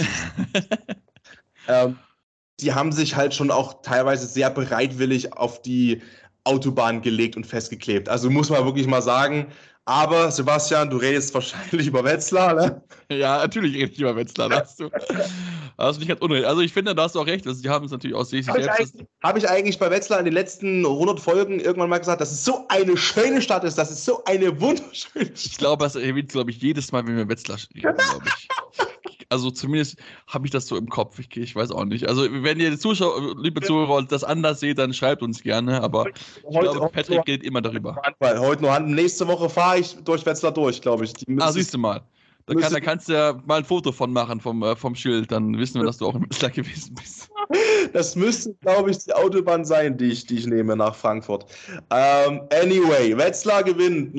Die haben sich halt schon auch teilweise sehr bereitwillig auf die Autobahn gelegt und festgeklebt. Also muss man wirklich mal sagen. Aber Sebastian, du redest wahrscheinlich über Wetzlar, ne? Ja, natürlich rede ich über Wetzlar, da hast du nicht ganz unrecht. Also ich finde, da hast du auch recht. Also die haben es natürlich aus sich selbst. Habe ich eigentlich bei Wetzlar in den letzten 100 Folgen irgendwann mal gesagt, dass es so eine schöne Stadt ist, dass es so eine wunderschöne Stadt ist. Ich glaube, das erwähnt, glaube ich, jedes Mal, wenn wir Wetzlar reden, glaube ich. Also zumindest habe ich das so im Kopf. Ich weiß auch nicht. Also wenn ihr Zuschauer, liebe Zuhörer, das anders seht, dann schreibt uns gerne. Aber ich glaube, Patrick geht immer darüber. Heute nur Hand. Nächste Woche fahre ich durch Wetzlar durch, glaube ich. Siehst du mal. Da kannst du ja mal ein Foto von machen vom Schild. Dann wissen wir, dass du auch im Wetzlar gewesen bist. Das müsste, glaube ich, die Autobahn sein, die ich nehme nach Frankfurt. Anyway, Wetzlar gewinnt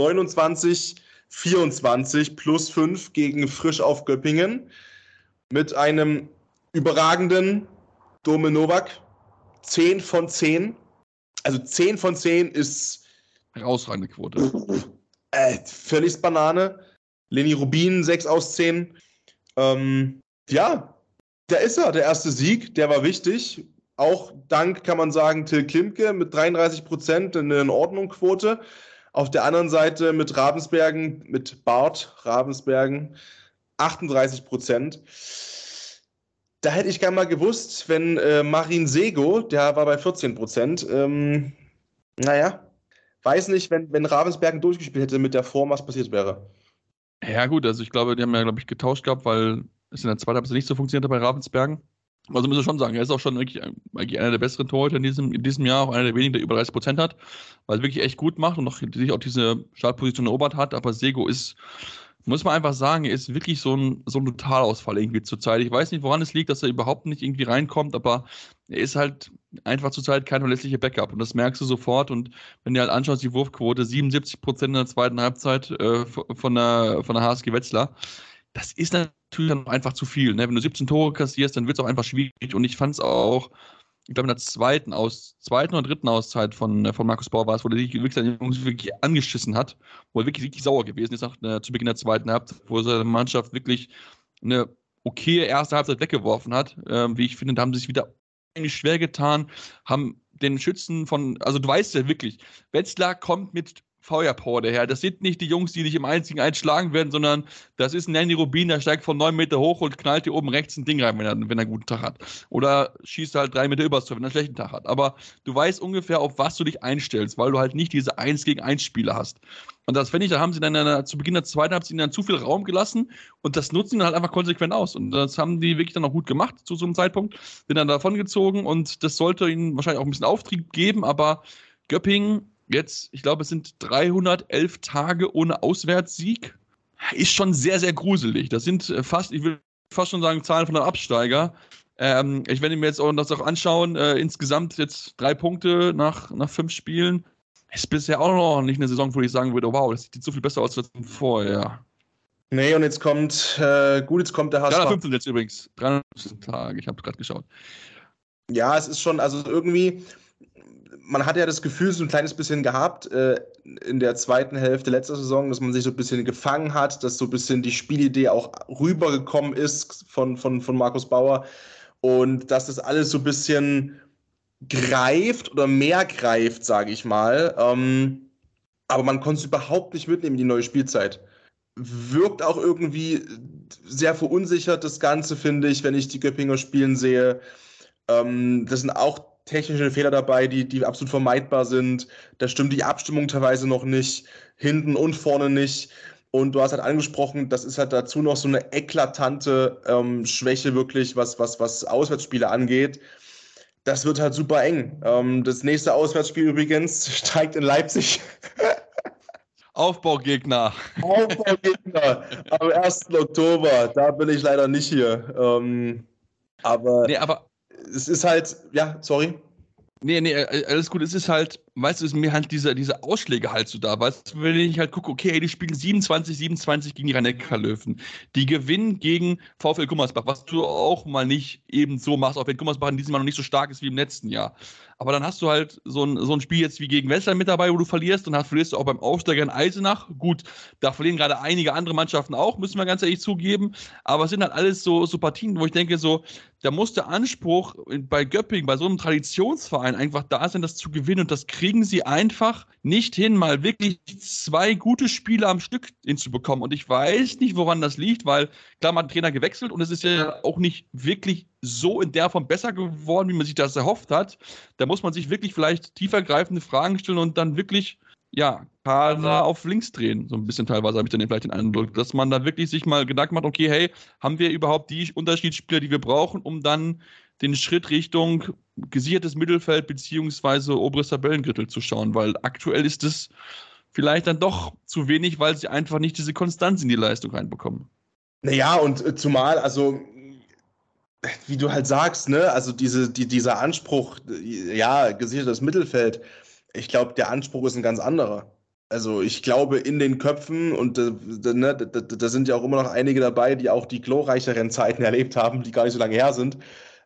29-24 plus 5 gegen Frisch auf Göppingen. Mit einem überragenden Dome Novak. 10 von 10. Also 10 von 10 ist herausragende Quote. Völlig Banane. Leni Rubin 6 aus 10. Ja, da ist er, der erste Sieg. Der war wichtig. Auch dank, kann man sagen, Till Klimke mit 33%, eine In-Ordnung-Quote. Auf der anderen Seite mit Ravensbergen, mit Bart Ravensbergen 38%. Da hätte ich gerne mal gewusst, wenn Marin Sego, der war bei 14%. Naja, weiß nicht, wenn Ravensbergen durchgespielt hätte mit der Form, was passiert wäre. Ja gut, also ich glaube, die haben ja, glaube ich, getauscht gehabt, weil es in der zweiten Halbzeit nicht so funktioniert hat bei Ravensbergen. Also muss ich schon sagen, er ist auch schon wirklich einer der besseren Torhüter in diesem Jahr, auch einer der wenigen, der über 30% hat, weil er wirklich echt gut macht und sich auch diese Startposition erobert hat, aber Sego ist, muss man einfach sagen, er ist wirklich so ein Totalausfall irgendwie zurzeit. Ich weiß nicht, woran es liegt, dass er überhaupt nicht irgendwie reinkommt, aber er ist halt einfach zurzeit kein verlässlicher Backup und das merkst du sofort und wenn du halt anschaust, die Wurfquote, 77% in der zweiten Halbzeit von der HSG Wetzlar, das ist natürlich dann einfach zu viel. Ne? Wenn du 17 Tore kassierst, dann wird es auch einfach schwierig und ich fand es auch, ich glaube in der zweiten oder dritten Auszeit von Markus Bauer war es, wo der wirklich angeschissen hat, wo er wirklich sauer gewesen ist zu Beginn der zweiten Halbzeit, wo seine Mannschaft wirklich eine okaye erste Halbzeit weggeworfen hat. Wie ich finde, da haben sie sich wieder eigentlich schwer getan, haben den Schützen also du weißt ja wirklich, Wetzlar kommt mit Feuerpower daher. Das sind nicht die Jungs, die dich im 1-gegen-1 schlagen werden, sondern das ist ein Nanny Rubin, der steigt von 9 Meter hoch und knallt dir oben rechts ein Ding rein, wenn er einen guten Tag hat. Oder schießt halt 3 Meter übers Tor, wenn er einen schlechten Tag hat. Aber du weißt ungefähr, auf was du dich einstellst, weil du halt nicht diese 1-gegen-1-Spiele hast. Und das finde ich, da haben sie dann zu Beginn der zweiten Halbzeit ihnen dann zu viel Raum gelassen und das nutzen dann halt einfach konsequent aus. Und das haben die wirklich dann auch gut gemacht zu so einem Zeitpunkt. Sind dann davon gezogen und das sollte ihnen wahrscheinlich auch ein bisschen Auftrieb geben, aber Göppingen jetzt, ich glaube, es sind 311 Tage ohne Auswärtssieg. Ist schon sehr, sehr gruselig. Das sind fast, ich will fast schon sagen, Zahlen von einem Absteiger. Ich werde mir jetzt auch das auch anschauen. Insgesamt jetzt 3 Punkte nach 5 Spielen. Ist bisher auch noch nicht eine Saison, wo ich sagen würde, wow, das sieht so viel besser aus als vorher. Nee, und jetzt kommt der HSV. 315 jetzt übrigens. 315 Tage, ich habe gerade geschaut. Ja, es ist schon, also irgendwie, man hat ja das Gefühl, so ein kleines bisschen gehabt in der zweiten Hälfte letzter Saison, dass man sich so ein bisschen gefangen hat, dass so ein bisschen die Spielidee auch rübergekommen ist von Markus Bauer und dass das alles so ein bisschen greift oder mehr greift, sage ich mal. Aber man konnte es überhaupt nicht mitnehmen in die neue Spielzeit. Wirkt auch irgendwie sehr verunsichert, das Ganze, finde ich, wenn ich die Göppinger spielen sehe. Das sind auch technische Fehler dabei, die absolut vermeidbar sind. Da stimmt die Abstimmung teilweise noch nicht, hinten und vorne nicht. Und du hast halt angesprochen, das ist halt dazu noch so eine eklatante Schwäche wirklich, was Auswärtsspiele angeht. Das wird halt super eng. Das nächste Auswärtsspiel übrigens steigt in Leipzig. Aufbaugegner. Aufbaugegner am 1. Oktober. Da bin ich leider nicht hier. Aber es ist halt, ja, sorry. Nee, alles gut. Es ist halt, weißt du, ist mir halt diese Ausschläge halt so da. Weißt du, wenn ich halt gucke, okay, die spielen 27 gegen die Rhein-Neckar-Löwen. Die gewinnen gegen VfL Gummersbach, was du auch mal nicht eben so machst, auch wenn Gummersbach in diesem Jahr noch nicht so stark ist wie im letzten Jahr. Aber dann hast du halt so ein Spiel jetzt wie gegen Westland mit dabei, wo du verlierst und verlierst du auch beim Aufsteiger in Eisenach. Gut, da verlieren gerade einige andere Mannschaften auch, müssen wir ganz ehrlich zugeben. Aber es sind halt alles so Partien, wo ich denke, so, da muss der Anspruch bei Göppingen, bei so einem Traditionsverein einfach da sein, das zu gewinnen. Und das kriegen sie einfach nicht hin, mal wirklich 2 gute Spiele am Stück hinzubekommen. Und ich weiß nicht, woran das liegt, weil klar, man hat den Trainer gewechselt und es ist ja auch nicht wirklich so in der Form besser geworden, wie man sich das erhofft hat. Da muss man sich wirklich vielleicht tiefergreifende Fragen stellen und dann wirklich, ja, Kader auf links drehen. So ein bisschen teilweise habe ich dann vielleicht den Eindruck, dass man da wirklich sich mal Gedanken macht, okay, hey, haben wir überhaupt die Unterschiedsspieler, die wir brauchen, um dann den Schritt Richtung gesichertes Mittelfeld beziehungsweise oberes Tabellengürtel zu schauen, weil aktuell ist es vielleicht dann doch zu wenig, weil sie einfach nicht diese Konstanz in die Leistung reinbekommen. Naja, und zumal, also wie du halt sagst, ne, also dieser Anspruch, ja, gesichertes Mittelfeld, ich glaube, der Anspruch ist ein ganz anderer. Also ich glaube, in den Köpfen, und da sind ja auch immer noch einige dabei, die auch die glorreicheren Zeiten erlebt haben, die gar nicht so lange her sind.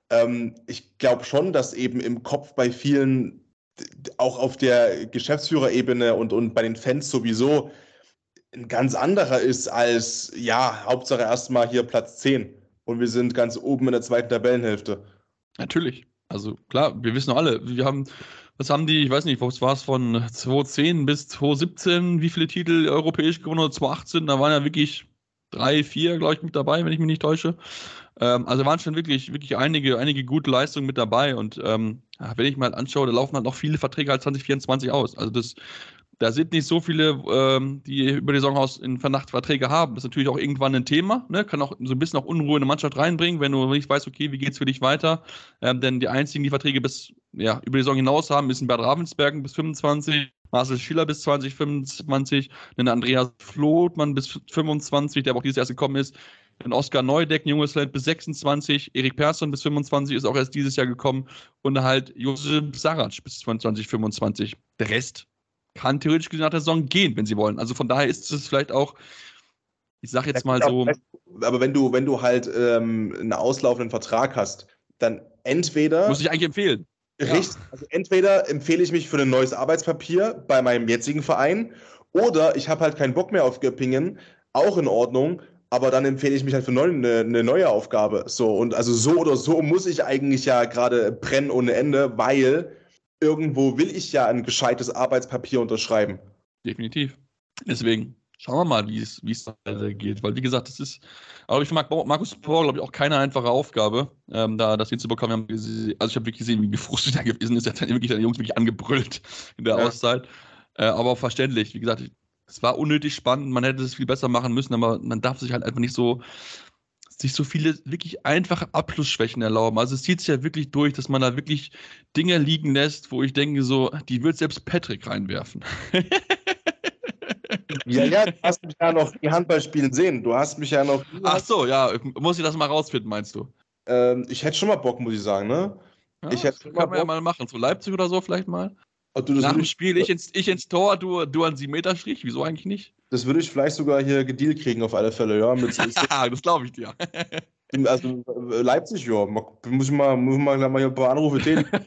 Ich glaube schon, dass eben im Kopf bei vielen, auch auf der Geschäftsführerebene und bei den Fans sowieso, ein ganz anderer ist als, ja, Hauptsache erstmal hier Platz 10. Und wir sind ganz oben in der zweiten Tabellenhälfte. Natürlich. Also klar, wir wissen alle, was haben die, ich weiß nicht, was war es von 2010 bis 2017, wie viele Titel europäisch gewonnen oder 2018, da waren ja wirklich 3, 4, glaube ich, mit dabei, wenn ich mich nicht täusche. Also waren schon wirklich einige gute Leistungen mit dabei und wenn ich mal anschaue, da laufen halt noch viele Verträge als 2024 aus. Also da sind nicht so viele, die über die Saison aus in Vernacht Verträge haben. Das ist natürlich auch irgendwann ein Thema, ne? Kann auch so ein bisschen auch Unruhe in eine Mannschaft reinbringen, wenn du nicht weißt, okay, wie geht's für dich weiter? Denn die einzigen, die Verträge über die Saison hinaus haben, sind Bert Ravensbergen bis 25, Marcel Schiller bis 2025, dann Andreas Flothmann bis 25, der aber auch dieses Jahr gekommen ist, dann Oskar Neudeck, junges Talent bis 26, Erik Persson bis 25, ist auch erst dieses Jahr gekommen und halt Josip Sarac bis 2025. Der Rest kann theoretisch nach der Saison gehen, wenn sie wollen. Also von daher ist es vielleicht auch, ich sag jetzt mal so. Aber wenn du halt einen auslaufenden Vertrag hast, dann entweder. Muss ich eigentlich empfehlen. Richtig. Ja. Also entweder empfehle ich mich für ein neues Arbeitspapier bei meinem jetzigen Verein oder ich habe halt keinen Bock mehr auf Göppingen, auch in Ordnung, aber dann empfehle ich mich halt für eine neue Aufgabe. So, und also so oder so muss ich eigentlich ja gerade brennen ohne Ende, weil irgendwo will ich ja ein gescheites Arbeitspapier unterschreiben. Definitiv. Deswegen schauen wir mal, wie es weitergeht. Weil, wie gesagt, das ist, aber ich mag Markus Bauer, glaube ich, auch keine einfache Aufgabe, da das hinzubekommen. Also ich habe wirklich gesehen, wie gefrustet er gewesen ist. Er hat dann wirklich seine Jungs wirklich angebrüllt in der Auszeit. Aber auch verständlich. Wie gesagt, es war unnötig spannend. Man hätte es viel besser machen müssen, aber man darf sich halt einfach nicht sich so viele wirklich einfache Abschlussschwächen erlauben. Also es zieht sich ja wirklich durch, dass man da wirklich Dinge liegen lässt, wo ich denke so, die wird selbst Patrick reinwerfen. Ja, du hast mich ja noch die Handball spielen sehen. Du hast mich ja noch... Ach so, ja, muss ich das mal rausfinden, meinst du? Ich hätte schon mal Bock, muss ich sagen, ne? Ja, Ich hätte das kann man ja mal machen. So Leipzig oder so vielleicht mal. Nach dem Spiel ich ins Tor, du an 7-Meter-Strich. Wieso eigentlich nicht? Das würde ich vielleicht sogar hier gedealt kriegen, auf alle Fälle, ja. Das glaube ich dir. Also Leipzig, ja. Muss ich mal hier ein paar Anrufe tätigen.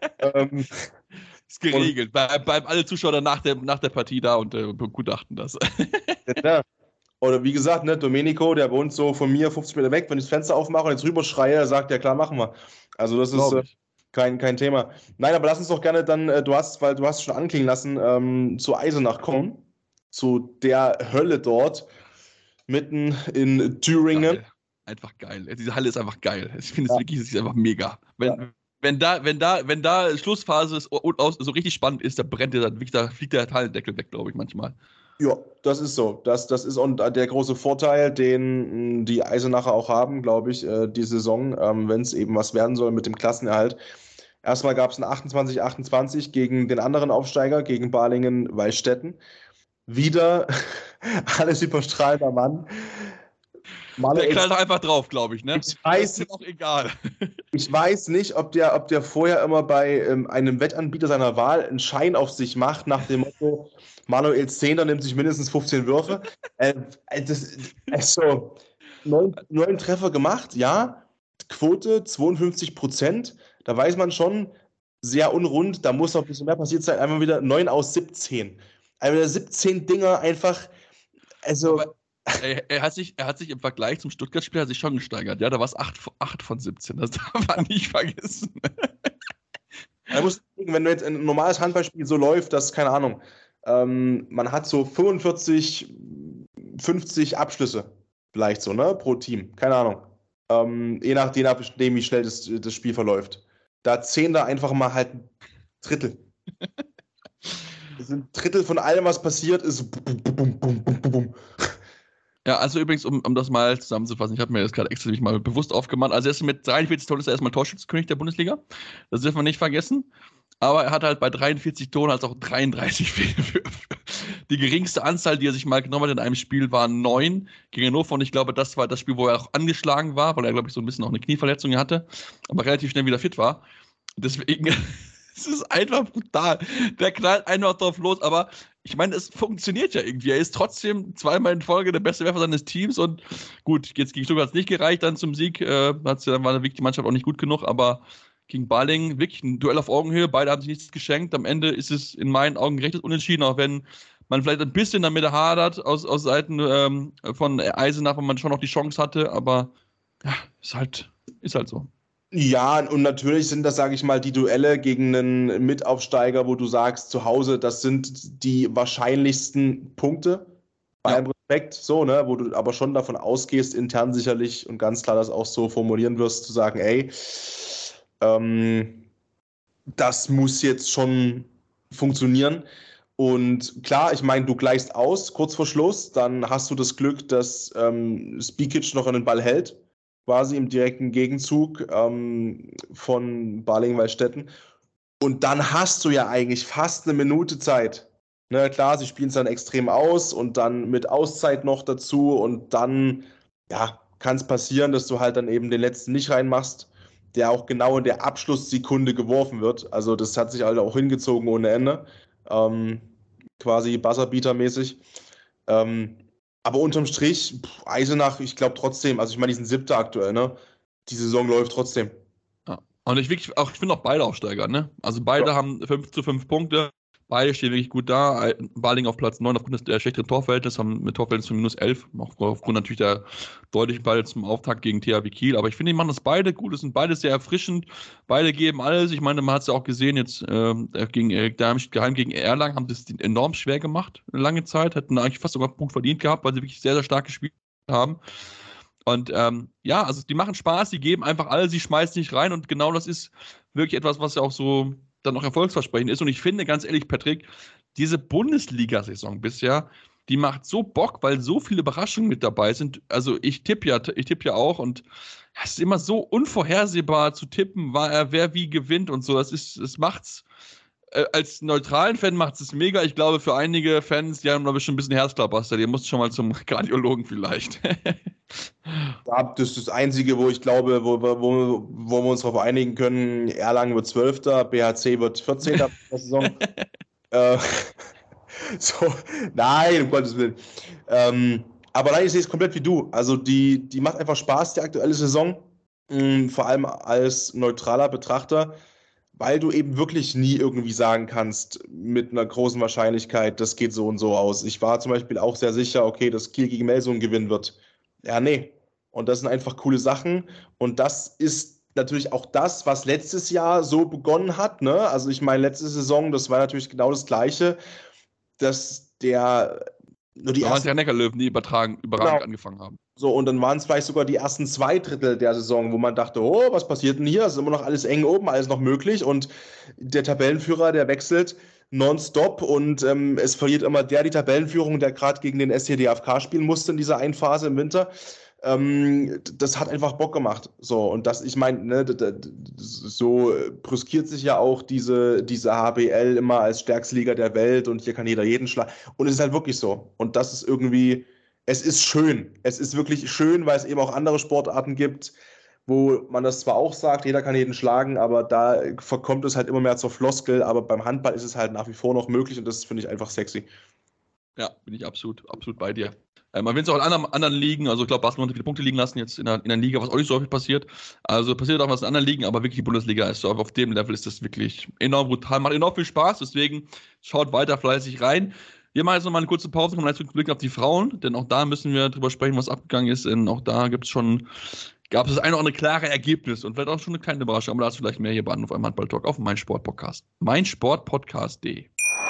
Ist geregelt. Bleiben alle Zuschauer nach der Partie da und begutachten das. Ja. Oder wie gesagt, ne, Domenico, der wohnt so von mir 50 Meter weg. Wenn ich das Fenster aufmache und jetzt rüber schreie, er sagt, ja klar, machen wir. Also das ist kein Thema. Nein, aber lass uns doch gerne dann, du hast schon anklingen lassen, zu Eisenach kommen. Zu der Hölle dort, mitten in Thüringen. Geil. Einfach geil. Diese Halle ist einfach geil. Ich finde es wirklich einfach mega. Wenn da Schlussphase ist und so richtig spannend ist, da fliegt der Hallendeckel weg, glaube ich, manchmal. Ja, das ist so. Das ist und der große Vorteil, den die Eisenacher auch haben, glaube ich, die Saison, wenn es eben was werden soll mit dem Klassenerhalt. Erstmal gab es ein 28-28 gegen den anderen Aufsteiger, gegen Balingen-Wallstätten. Wieder alles überstrahlender Mann. Der knallt einfach drauf, glaube ich, ne? Ich weiß, das ist auch egal. Ich weiß nicht, ob der vorher immer bei einem Wettanbieter seiner Wahl einen Schein auf sich macht, nach dem Motto, Manuel Zehner nimmt sich mindestens 15 Würfe. Also, 9 Treffer gemacht, ja. Quote 52%. Da weiß man schon, sehr unrund, da muss noch ein bisschen mehr passiert sein. Einmal wieder 9 aus 17. Also 17 Dinger einfach, also... Aber er hat sich im Vergleich zum Stuttgart-Spiel schon gesteigert. Ja, da war es 8 von 17. Das darf man nicht vergessen. Man muss denken, wenn du jetzt ein normales Handballspiel so läuft, dass, keine Ahnung, man hat so 45, 50 Abschlüsse vielleicht so, ne, pro Team. Keine Ahnung. Je nachdem, wie schnell das Spiel verläuft. Da 10 da einfach mal halt ein Drittel. Ein Drittel von allem, was passiert, ist bum, bum, bum, bum, bum. Ja, also übrigens, um das mal zusammenzufassen, ich habe mir das gerade extra mich mal bewusst aufgemacht. Also er ist mit 43 Toren erstmal Torschützenkönig der Bundesliga. Das dürfen wir nicht vergessen. Aber er hat halt bei 43 Toren halt auch 33 Fehlwürfe. Die geringste Anzahl, die er sich mal genommen hat in einem Spiel, waren 9 gegen Hannover. Und ich glaube, das war das Spiel, wo er auch angeschlagen war, weil er, glaube ich, so ein bisschen auch eine Knieverletzung hatte, aber relativ schnell wieder fit war. Deswegen, es ist einfach brutal. Der knallt einfach drauf los, aber ich meine, es funktioniert ja irgendwie. Er ist trotzdem zweimal in Folge der beste Werfer seines Teams und gut, jetzt gegen Stuttgart hat es nicht gereicht dann zum Sieg. Dann war die Mannschaft auch nicht gut genug, aber gegen Balingen wirklich ein Duell auf Augenhöhe. Beide haben sich nichts geschenkt. Am Ende ist es in meinen Augen gerechtes Unentschieden, auch wenn man vielleicht ein bisschen damit hadert aus Seiten von Eisenach, wenn man schon noch die Chance hatte, aber ja, ist halt so. Ja, und natürlich sind das, sage ich mal, die Duelle gegen einen Mitaufsteiger, wo du sagst, zu Hause, das sind die wahrscheinlichsten Punkte. Bei allem Respekt, so, ne, wo du aber schon davon ausgehst, intern sicherlich und ganz klar das auch so formulieren wirst, zu sagen, ey, das muss jetzt schon funktionieren. Und klar, ich meine, du gleichst aus, kurz vor Schluss, dann hast du das Glück, dass Spikic noch einen Ball hält, quasi im direkten Gegenzug von Balingen-Wallstätten. Und dann hast du ja eigentlich fast eine Minute Zeit. Ne, klar, sie spielen es dann extrem aus und dann mit Auszeit noch dazu und dann, ja, kann es passieren, dass du halt dann eben den letzten nicht reinmachst, der auch genau in der Abschlusssekunde geworfen wird. Also das hat sich halt auch hingezogen ohne Ende. Quasi Buzzerbeater-mäßig. Aber unterm Strich, Eisenach, ich glaube trotzdem, also ich meine, die sind 7. aktuell, ne? Die Saison läuft trotzdem. Ja. Und ich finde auch beide Aufsteiger, ne? Also beide haben 5-5 Punkte. Beide stehen wirklich gut da. Balingen auf Platz 9 aufgrund des schlechteren Torverhältnisses, haben mit Torverhältnis von -11, aufgrund natürlich der deutlichen Beide zum Auftakt gegen THW Kiel. Aber ich finde, die machen das beide gut, es sind beide sehr erfrischend. Beide geben alles. Ich meine, man hat es ja auch gesehen, jetzt geheim gegen Erlangen haben das enorm schwer gemacht, eine lange Zeit. Hätten eigentlich fast sogar einen Punkt verdient gehabt, weil sie wirklich sehr, sehr stark gespielt haben. Und ja, also die machen Spaß, die geben einfach alles, sie schmeißen nicht rein. Und genau das ist wirklich etwas, was ja auch so dann noch erfolgsversprechend ist. Und ich finde, ganz ehrlich, Patrick, diese Bundesliga-Saison bisher, die macht so Bock, weil so viele Überraschungen mit dabei sind. Also ich tippe ja auch und es ist immer so unvorhersehbar zu tippen, wer wie gewinnt und so. Es macht's als neutralen Fan macht es mega. Ich glaube, für einige Fans, die haben, glaube ich, schon ein bisschen Herzklabaster. Die musst schon mal zum Kardiologen vielleicht. Das ist das Einzige, wo ich glaube, wo wir uns darauf einigen können, Erlangen wird 12., BHC wird 14. der Saison. Nein, um Gottes Willen. Aber nein, ich sehe es komplett wie du. Also die macht einfach Spaß, die aktuelle Saison. Vor allem als neutraler Betrachter, weil du eben wirklich nie irgendwie sagen kannst, mit einer großen Wahrscheinlichkeit, das geht so und so aus. Ich war zum Beispiel auch sehr sicher, okay, dass Kiel gegen Melsungen gewinnen wird. Ja, nee. Und das sind einfach coole Sachen. Und das ist natürlich auch das, was letztes Jahr so begonnen hat. Ne? Also ich meine, letzte Saison, das war natürlich genau das Gleiche, dass nur die ersten Neckarlöwen, die überragend angefangen haben. So, und dann waren es vielleicht sogar die ersten 2 Drittel der Saison, wo man dachte, oh, was passiert denn hier? Es ist immer noch alles eng oben, alles noch möglich. Und der Tabellenführer, der wechselt nonstop und es verliert immer die Tabellenführung, der gerade gegen den SC DFK spielen musste in dieser einen Phase im Winter. Das hat einfach Bock gemacht. So, und das, ich meine, ne, so brüskiert sich ja auch diese HBL immer als stärkste Liga der Welt und hier kann jeder jeden schlagen. Und es ist halt wirklich so. Und das ist irgendwie, es ist schön. Es ist wirklich schön, weil es eben auch andere Sportarten gibt, wo man das zwar auch sagt, jeder kann jeden schlagen, aber da verkommt es halt immer mehr zur Floskel. Aber beim Handball ist es halt nach wie vor noch möglich und das finde ich einfach sexy. Ja, bin ich absolut bei dir. Man will es auch in anderen Ligen, also ich glaube, Basketball hat viele Punkte liegen lassen jetzt in der Liga, was auch nicht so häufig passiert. Also passiert auch was in anderen Ligen, aber wirklich die Bundesliga ist so, auf dem Level ist das wirklich enorm brutal, macht enorm viel Spaß, deswegen schaut weiter fleißig rein. Wir machen jetzt nochmal eine kurze Pause, kommen jetzt mit Blick auf die Frauen, denn auch da müssen wir drüber sprechen, was abgegangen ist, denn auch da gab es das eine oder andere klare Ergebnis und vielleicht auch schon eine kleine Überraschung, aber da ist vielleicht mehr hier bei Anruf einem Handball-Talk auf meinsportpodcast. meinsportpodcast.de.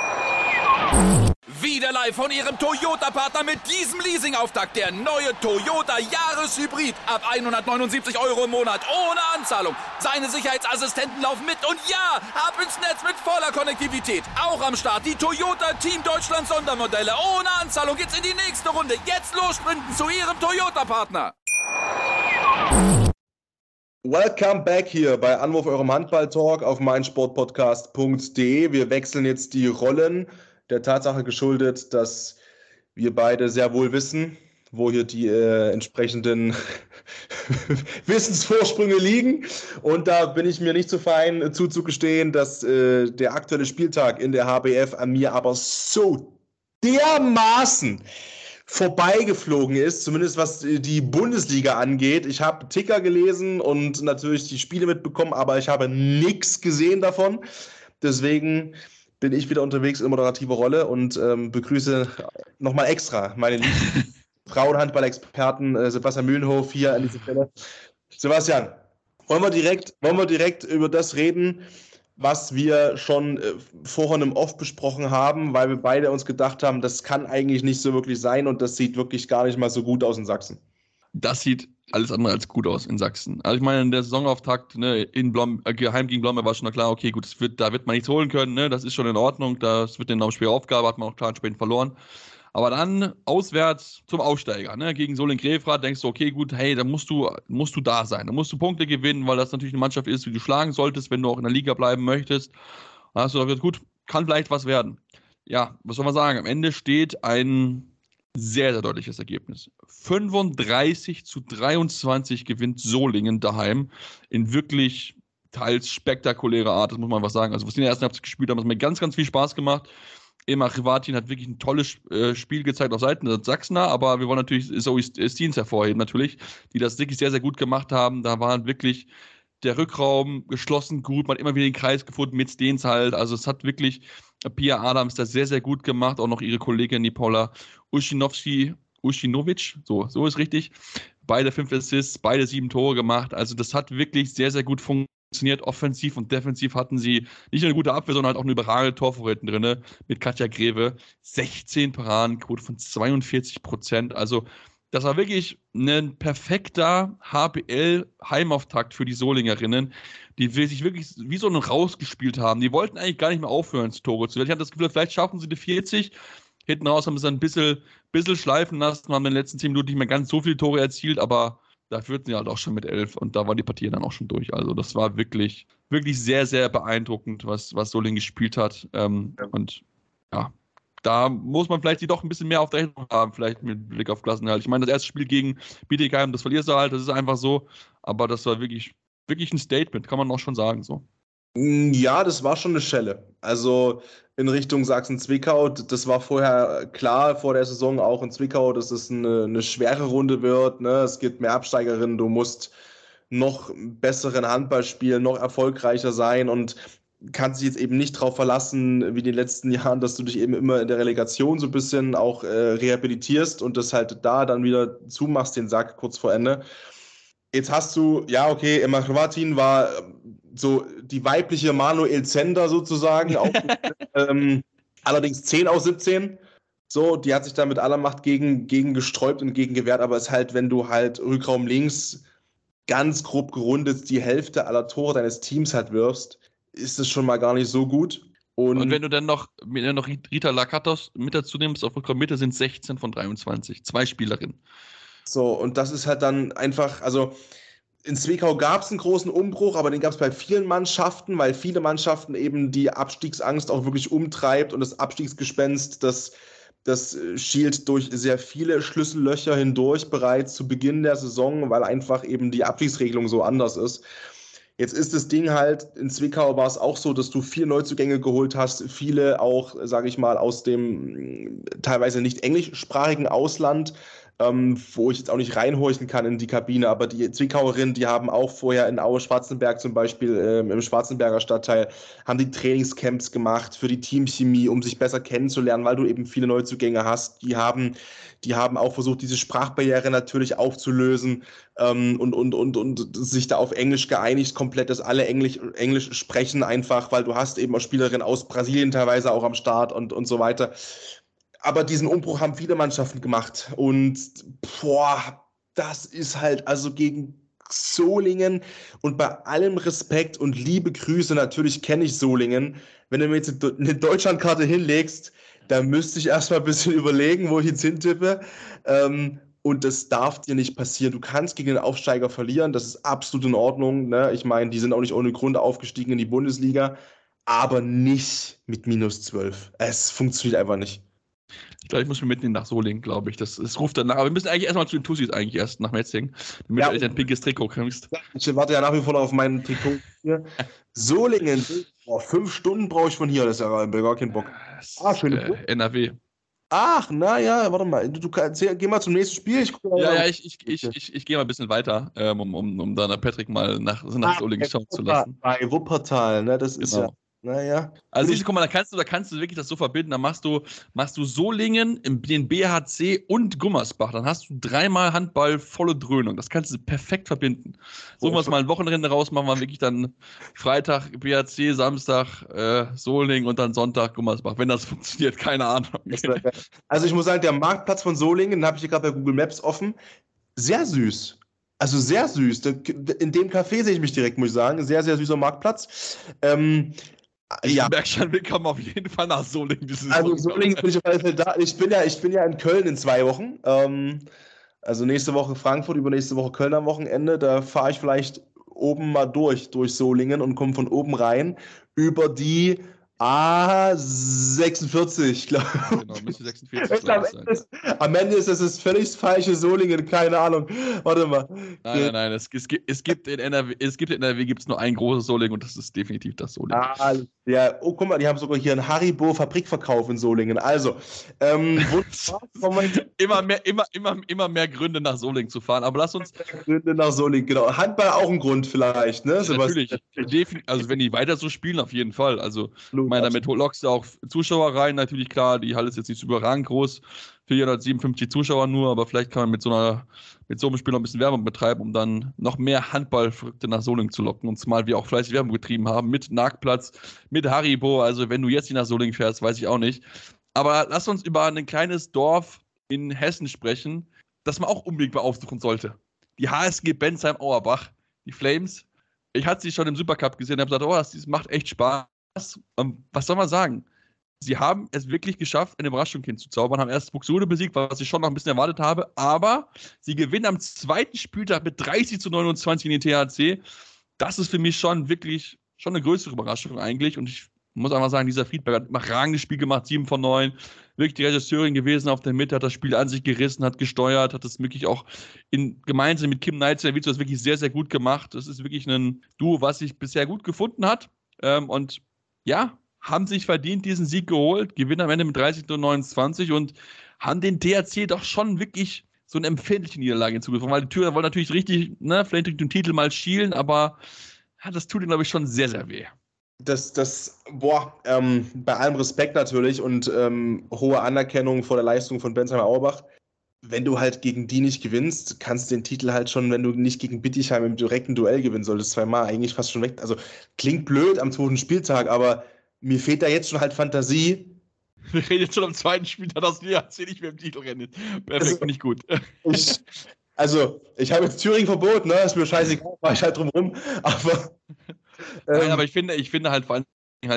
Wieder live von Ihrem Toyota-Partner mit diesem Leasing-Auftakt. Der neue Toyota Jahreshybrid. Ab 179 € im Monat. Ohne Anzahlung. Seine Sicherheitsassistenten laufen mit. Und ja, ab ins Netz mit voller Konnektivität. Auch am Start die Toyota Team Deutschland Sondermodelle. Ohne Anzahlung geht's in die nächste Runde. Jetzt los sprinten zu Ihrem Toyota-Partner. Welcome back hier bei Anruf eurem Handball-Talk auf meinsportpodcast.de. Wir wechseln jetzt die Rollen. Der Tatsache geschuldet, dass wir beide sehr wohl wissen, wo hier die entsprechenden Wissensvorsprünge liegen. Und da bin ich mir nicht zu fein zuzugestehen, dass der aktuelle Spieltag in der HBF an mir aber so dermaßen vorbeigeflogen ist, zumindest was die Bundesliga angeht. Ich habe Ticker gelesen und natürlich die Spiele mitbekommen, aber ich habe nichts gesehen davon. Deswegen bin ich wieder unterwegs in moderativer Rolle und begrüße nochmal extra meine lieben Frauenhandball-Experten Sebastian Mühlenhof hier an dieser Stelle. Sebastian, wollen wir direkt über das reden, was wir schon vorhin im Off besprochen haben, weil wir beide uns gedacht haben, das kann eigentlich nicht so wirklich sein und das sieht wirklich gar nicht mal so gut aus in Sachsen. Das sieht alles andere als gut aus in Sachsen. Also ich meine, in der Saisonauftakt, ne, heim gegen Blomberg war schon klar, okay, gut, da wird man nichts holen können, ne, das ist schon in Ordnung, das wird eine enorm schwere Aufgabe, hat man auch klar entsprechend verloren. Aber dann auswärts zum Aufsteiger, ne, gegen Solingen-Grefrath, denkst du, okay, gut, hey, da musst du da sein, da musst du Punkte gewinnen, weil das natürlich eine Mannschaft ist, die du schlagen solltest, wenn du auch in der Liga bleiben möchtest. Dann hast du gesagt, gut, kann vielleicht was werden. Ja, was soll man sagen, am Ende steht ein sehr, sehr deutliches Ergebnis. 35-23 gewinnt Solingen daheim in wirklich teils spektakulärer Art, das muss man was sagen. Also was die in der ersten Halbzeit gespielt haben, hat mir ganz, ganz viel Spaß gemacht. Emma Rivatin hat wirklich ein tolles Spiel gezeigt auf Seiten der Sachsener, aber wir wollen natürlich Zoe Steens hervorheben natürlich, die das wirklich sehr, sehr gut gemacht haben. Da waren wirklich der Rückraum geschlossen gut, man hat immer wieder den Kreis gefunden mit Steens halt. Also es hat wirklich Pia Adams das sehr, sehr gut gemacht, auch noch ihre Kollegin, die Paula Uschinovic, so ist richtig. Beide 5 Assists, beide 7 Tore gemacht. Also das hat wirklich sehr, sehr gut funktioniert. Offensiv und defensiv hatten sie nicht nur eine gute Abwehr, sondern halt auch eine überragende Torvorrätin drin mit Katja Greve. 16 Paradenquote von 42%. Also das war wirklich ein perfekter HBL-Heimauftakt für die Solingerinnen, die sich wirklich wie so rausgespielt haben. Die wollten eigentlich gar nicht mehr aufhören, Tore zu. Ich hatte das Gefühl, vielleicht schaffen sie die 40. Hinten raus haben sie dann ein bisschen schleifen lassen, haben in den letzten 10 Minuten nicht mehr ganz so viele Tore erzielt, aber Da führten sie halt auch schon mit 11 und da war die Partie dann auch schon durch. Also das war wirklich, wirklich sehr, sehr beeindruckend, was Solingen gespielt hat. Und ja, da muss man vielleicht doch ein bisschen mehr auf der Rechnung haben, vielleicht mit Blick auf Klassenerhalt. Ich meine, das erste Spiel gegen Bietigheim, das verlierst du halt, das ist einfach so. Aber das war wirklich, wirklich ein Statement, kann man auch schon sagen so. Ja, das war schon eine Schelle. Also in Richtung Sachsen-Zwickau, das war vorher klar, vor der Saison auch in Zwickau, dass es eine schwere Runde wird. Ne? Es gibt mehr Absteigerinnen, du musst noch besseren Handball spielen, noch erfolgreicher sein und kannst dich jetzt eben nicht darauf verlassen, wie in den letzten Jahren, dass du dich eben immer in der Relegation so ein bisschen auch rehabilitierst und das halt da dann wieder zumachst, den Sack kurz vor Ende. Jetzt hast du, ja, okay, Emma Hrvatin war so die weibliche Manuel Zender sozusagen, auch, allerdings 10 aus 17. So, die hat sich da mit aller Macht gegen gesträubt und gegen gewehrt, aber es ist halt, wenn du halt Rückraum links ganz grob gerundet die Hälfte aller Tore deines Teams halt wirfst, ist es schon mal gar nicht so gut. Und wenn du dann noch Rita Lakatos mit dazu nimmst, auf Rückraum Mitte sind 16 von 23, 2 Spielerinnen. So, und das ist halt dann einfach, also in Zwickau gab es einen großen Umbruch, aber den gab es bei vielen Mannschaften, weil viele Mannschaften eben die Abstiegsangst auch wirklich umtreibt und das Abstiegsgespenst, das schielt durch sehr viele Schlüssellöcher hindurch bereits zu Beginn der Saison, weil einfach eben die Abstiegsregelung so anders ist. Jetzt ist das Ding halt, in Zwickau war es auch so, dass du 4 Neuzugänge geholt hast, viele auch, sage ich mal, aus dem teilweise nicht englischsprachigen Ausland, wo ich jetzt auch nicht reinhorchen kann in die Kabine, aber die Zwickauerinnen, die haben auch vorher in Aue-Schwarzenberg zum Beispiel, im Schwarzenberger Stadtteil, haben die Trainingscamps gemacht für die Teamchemie, um sich besser kennenzulernen, weil du eben viele Neuzugänge hast. Die haben auch versucht, diese Sprachbarriere natürlich aufzulösen und sich da auf Englisch geeinigt, komplett, dass alle Englisch sprechen einfach, weil du hast eben auch Spielerinnen aus Brasilien teilweise auch am Start und so weiter. Aber diesen Umbruch haben viele Mannschaften gemacht und das ist halt also gegen Solingen und bei allem Respekt und liebe Grüße, natürlich kenne ich Solingen, wenn du mir jetzt eine Deutschlandkarte hinlegst, da müsste ich erstmal ein bisschen überlegen, wo ich jetzt hintippe. Und das darf dir nicht passieren. Du kannst gegen den Aufsteiger verlieren, das ist absolut in Ordnung. Ne? Ich meine, die sind auch nicht ohne Grund aufgestiegen in die Bundesliga, aber nicht mit -12. Es funktioniert einfach nicht. Ich glaube, ich muss mir mitnehmen nach Solingen, glaube ich. Das ruft danach. Aber wir müssen eigentlich erstmal zu den Tussis eigentlich erst nach Metzingen, damit du ein pinkes Trikot kriegst. Ich warte ja nach wie vor noch auf mein Trikot hier. Solingen, 5 Stunden brauche ich von hier, das ist ja gar kein Bock. Schöne NRW. Ach, naja, warte mal. Geh mal zum nächsten Spiel. Ich gehe mal ein bisschen weiter, um dann Patrick mal nach Solingen schauen zu lassen. Bei Wuppertal, ne? Das ist ja. Naja. Also guck mal, da kannst du wirklich das so verbinden. Da machst du Solingen, den BHC und Gummersbach. Dann hast du 3-mal Handball, volle Dröhnung. Das kannst du perfekt verbinden. So was mal ein Wochenende rausmachen, wir wirklich dann Freitag BHC, Samstag Solingen und dann Sonntag Gummersbach. Wenn das funktioniert, keine Ahnung. Also ich muss sagen, der Marktplatz von Solingen, den habe ich hier gerade bei Google Maps offen, sehr süß. Also sehr süß. In dem Café sehe ich mich direkt, muss ich sagen. Sehr, sehr süßer Marktplatz. Ich merke schon, wir kommen auf jeden Fall nach Solingen. Also Solingen bin ich auf jeden Fall da. Ich bin ja in Köln in 2 Wochen. Also nächste Woche Frankfurt, übernächste Woche Köln am Wochenende. Da fahre ich vielleicht oben mal durch Solingen und komme von oben rein über die A46, glaube ich. Genau, müsste 46 sein. Am Ende ist es das völlig falsche Solingen, keine Ahnung. Warte mal. Nein, es gibt in NRW gibt's nur ein großes Solingen und das ist definitiv das Solingen. Ja, oh, guck mal, die haben sogar hier einen Haribo-Fabrikverkauf in Solingen. Also, immer mehr Gründe nach Solingen zu fahren, aber lass uns... Gründe nach Solingen, genau. Handball auch ein Grund vielleicht, ne? Ja, natürlich. Also wenn die weiter so spielen, auf jeden Fall. Also damit lockst du auch Zuschauer rein, natürlich klar, die Halle ist jetzt nicht so überragend groß, 457 Zuschauer nur, aber vielleicht kann man mit so einem Spiel noch ein bisschen Werbung betreiben, um dann noch mehr Handballverrückte nach Solingen zu locken, und zumal wir auch fleißig Werbung getrieben haben, mit Nagplatz, mit Haribo, also wenn du jetzt nicht nach Solingen fährst, weiß ich auch nicht. Aber lass uns über ein kleines Dorf in Hessen sprechen, das man auch unbedingt beaufsuchen sollte. Die HSG Bensheim-Auerbach, die Flames. Ich hatte sie schon im Supercup gesehen und habe gesagt, das macht echt Spaß. Was soll man sagen? sie haben es wirklich geschafft, eine Überraschung hinzuzaubern, haben erst Buxtehude besiegt, was ich schon noch ein bisschen erwartet habe, aber sie gewinnen am zweiten Spieltag mit 30-29 in den THC. Das ist für mich schon eine größere Überraschung eigentlich, und ich muss einfach sagen, dieser Friedberg hat ein überragendes Spiel gemacht, 7 von 9, wirklich die Regisseurin gewesen auf der Mitte, hat das Spiel an sich gerissen, hat gesteuert, hat das wirklich auch gemeinsam mit Kim Neitzel das wirklich sehr, sehr gut gemacht. Das ist wirklich ein Duo, was sich bisher gut gefunden hat, und ja, haben sich verdient diesen Sieg geholt, gewinnen am Ende mit 30-29 und haben den THC doch schon wirklich so eine empfindliche Niederlage hinzugefügt, weil die Thüringer wollen natürlich richtig, vielleicht durch den Titel mal schielen, aber ja, das tut ihnen, glaube ich, schon sehr, sehr weh. Bei allem Respekt natürlich und hohe Anerkennung vor der Leistung von Bensheim Auerbach. Wenn du halt gegen die nicht gewinnst, kannst du den Titel halt schon, wenn du nicht gegen Bittigheim im direkten Duell gewinnen solltest, zweimal eigentlich fast schon weg. Also klingt blöd am 2. Spieltag, aber mir fehlt da jetzt schon halt Fantasie. Wir reden jetzt schon am 2. Spieltag, dass wir jetzt nicht mehr im Titel rennen. Perfekt, nicht gut. Ich habe jetzt Thüringen verboten, ne? Ist mir scheißegal, war ich halt drum rum. Aber nein, aber ich finde halt vor allem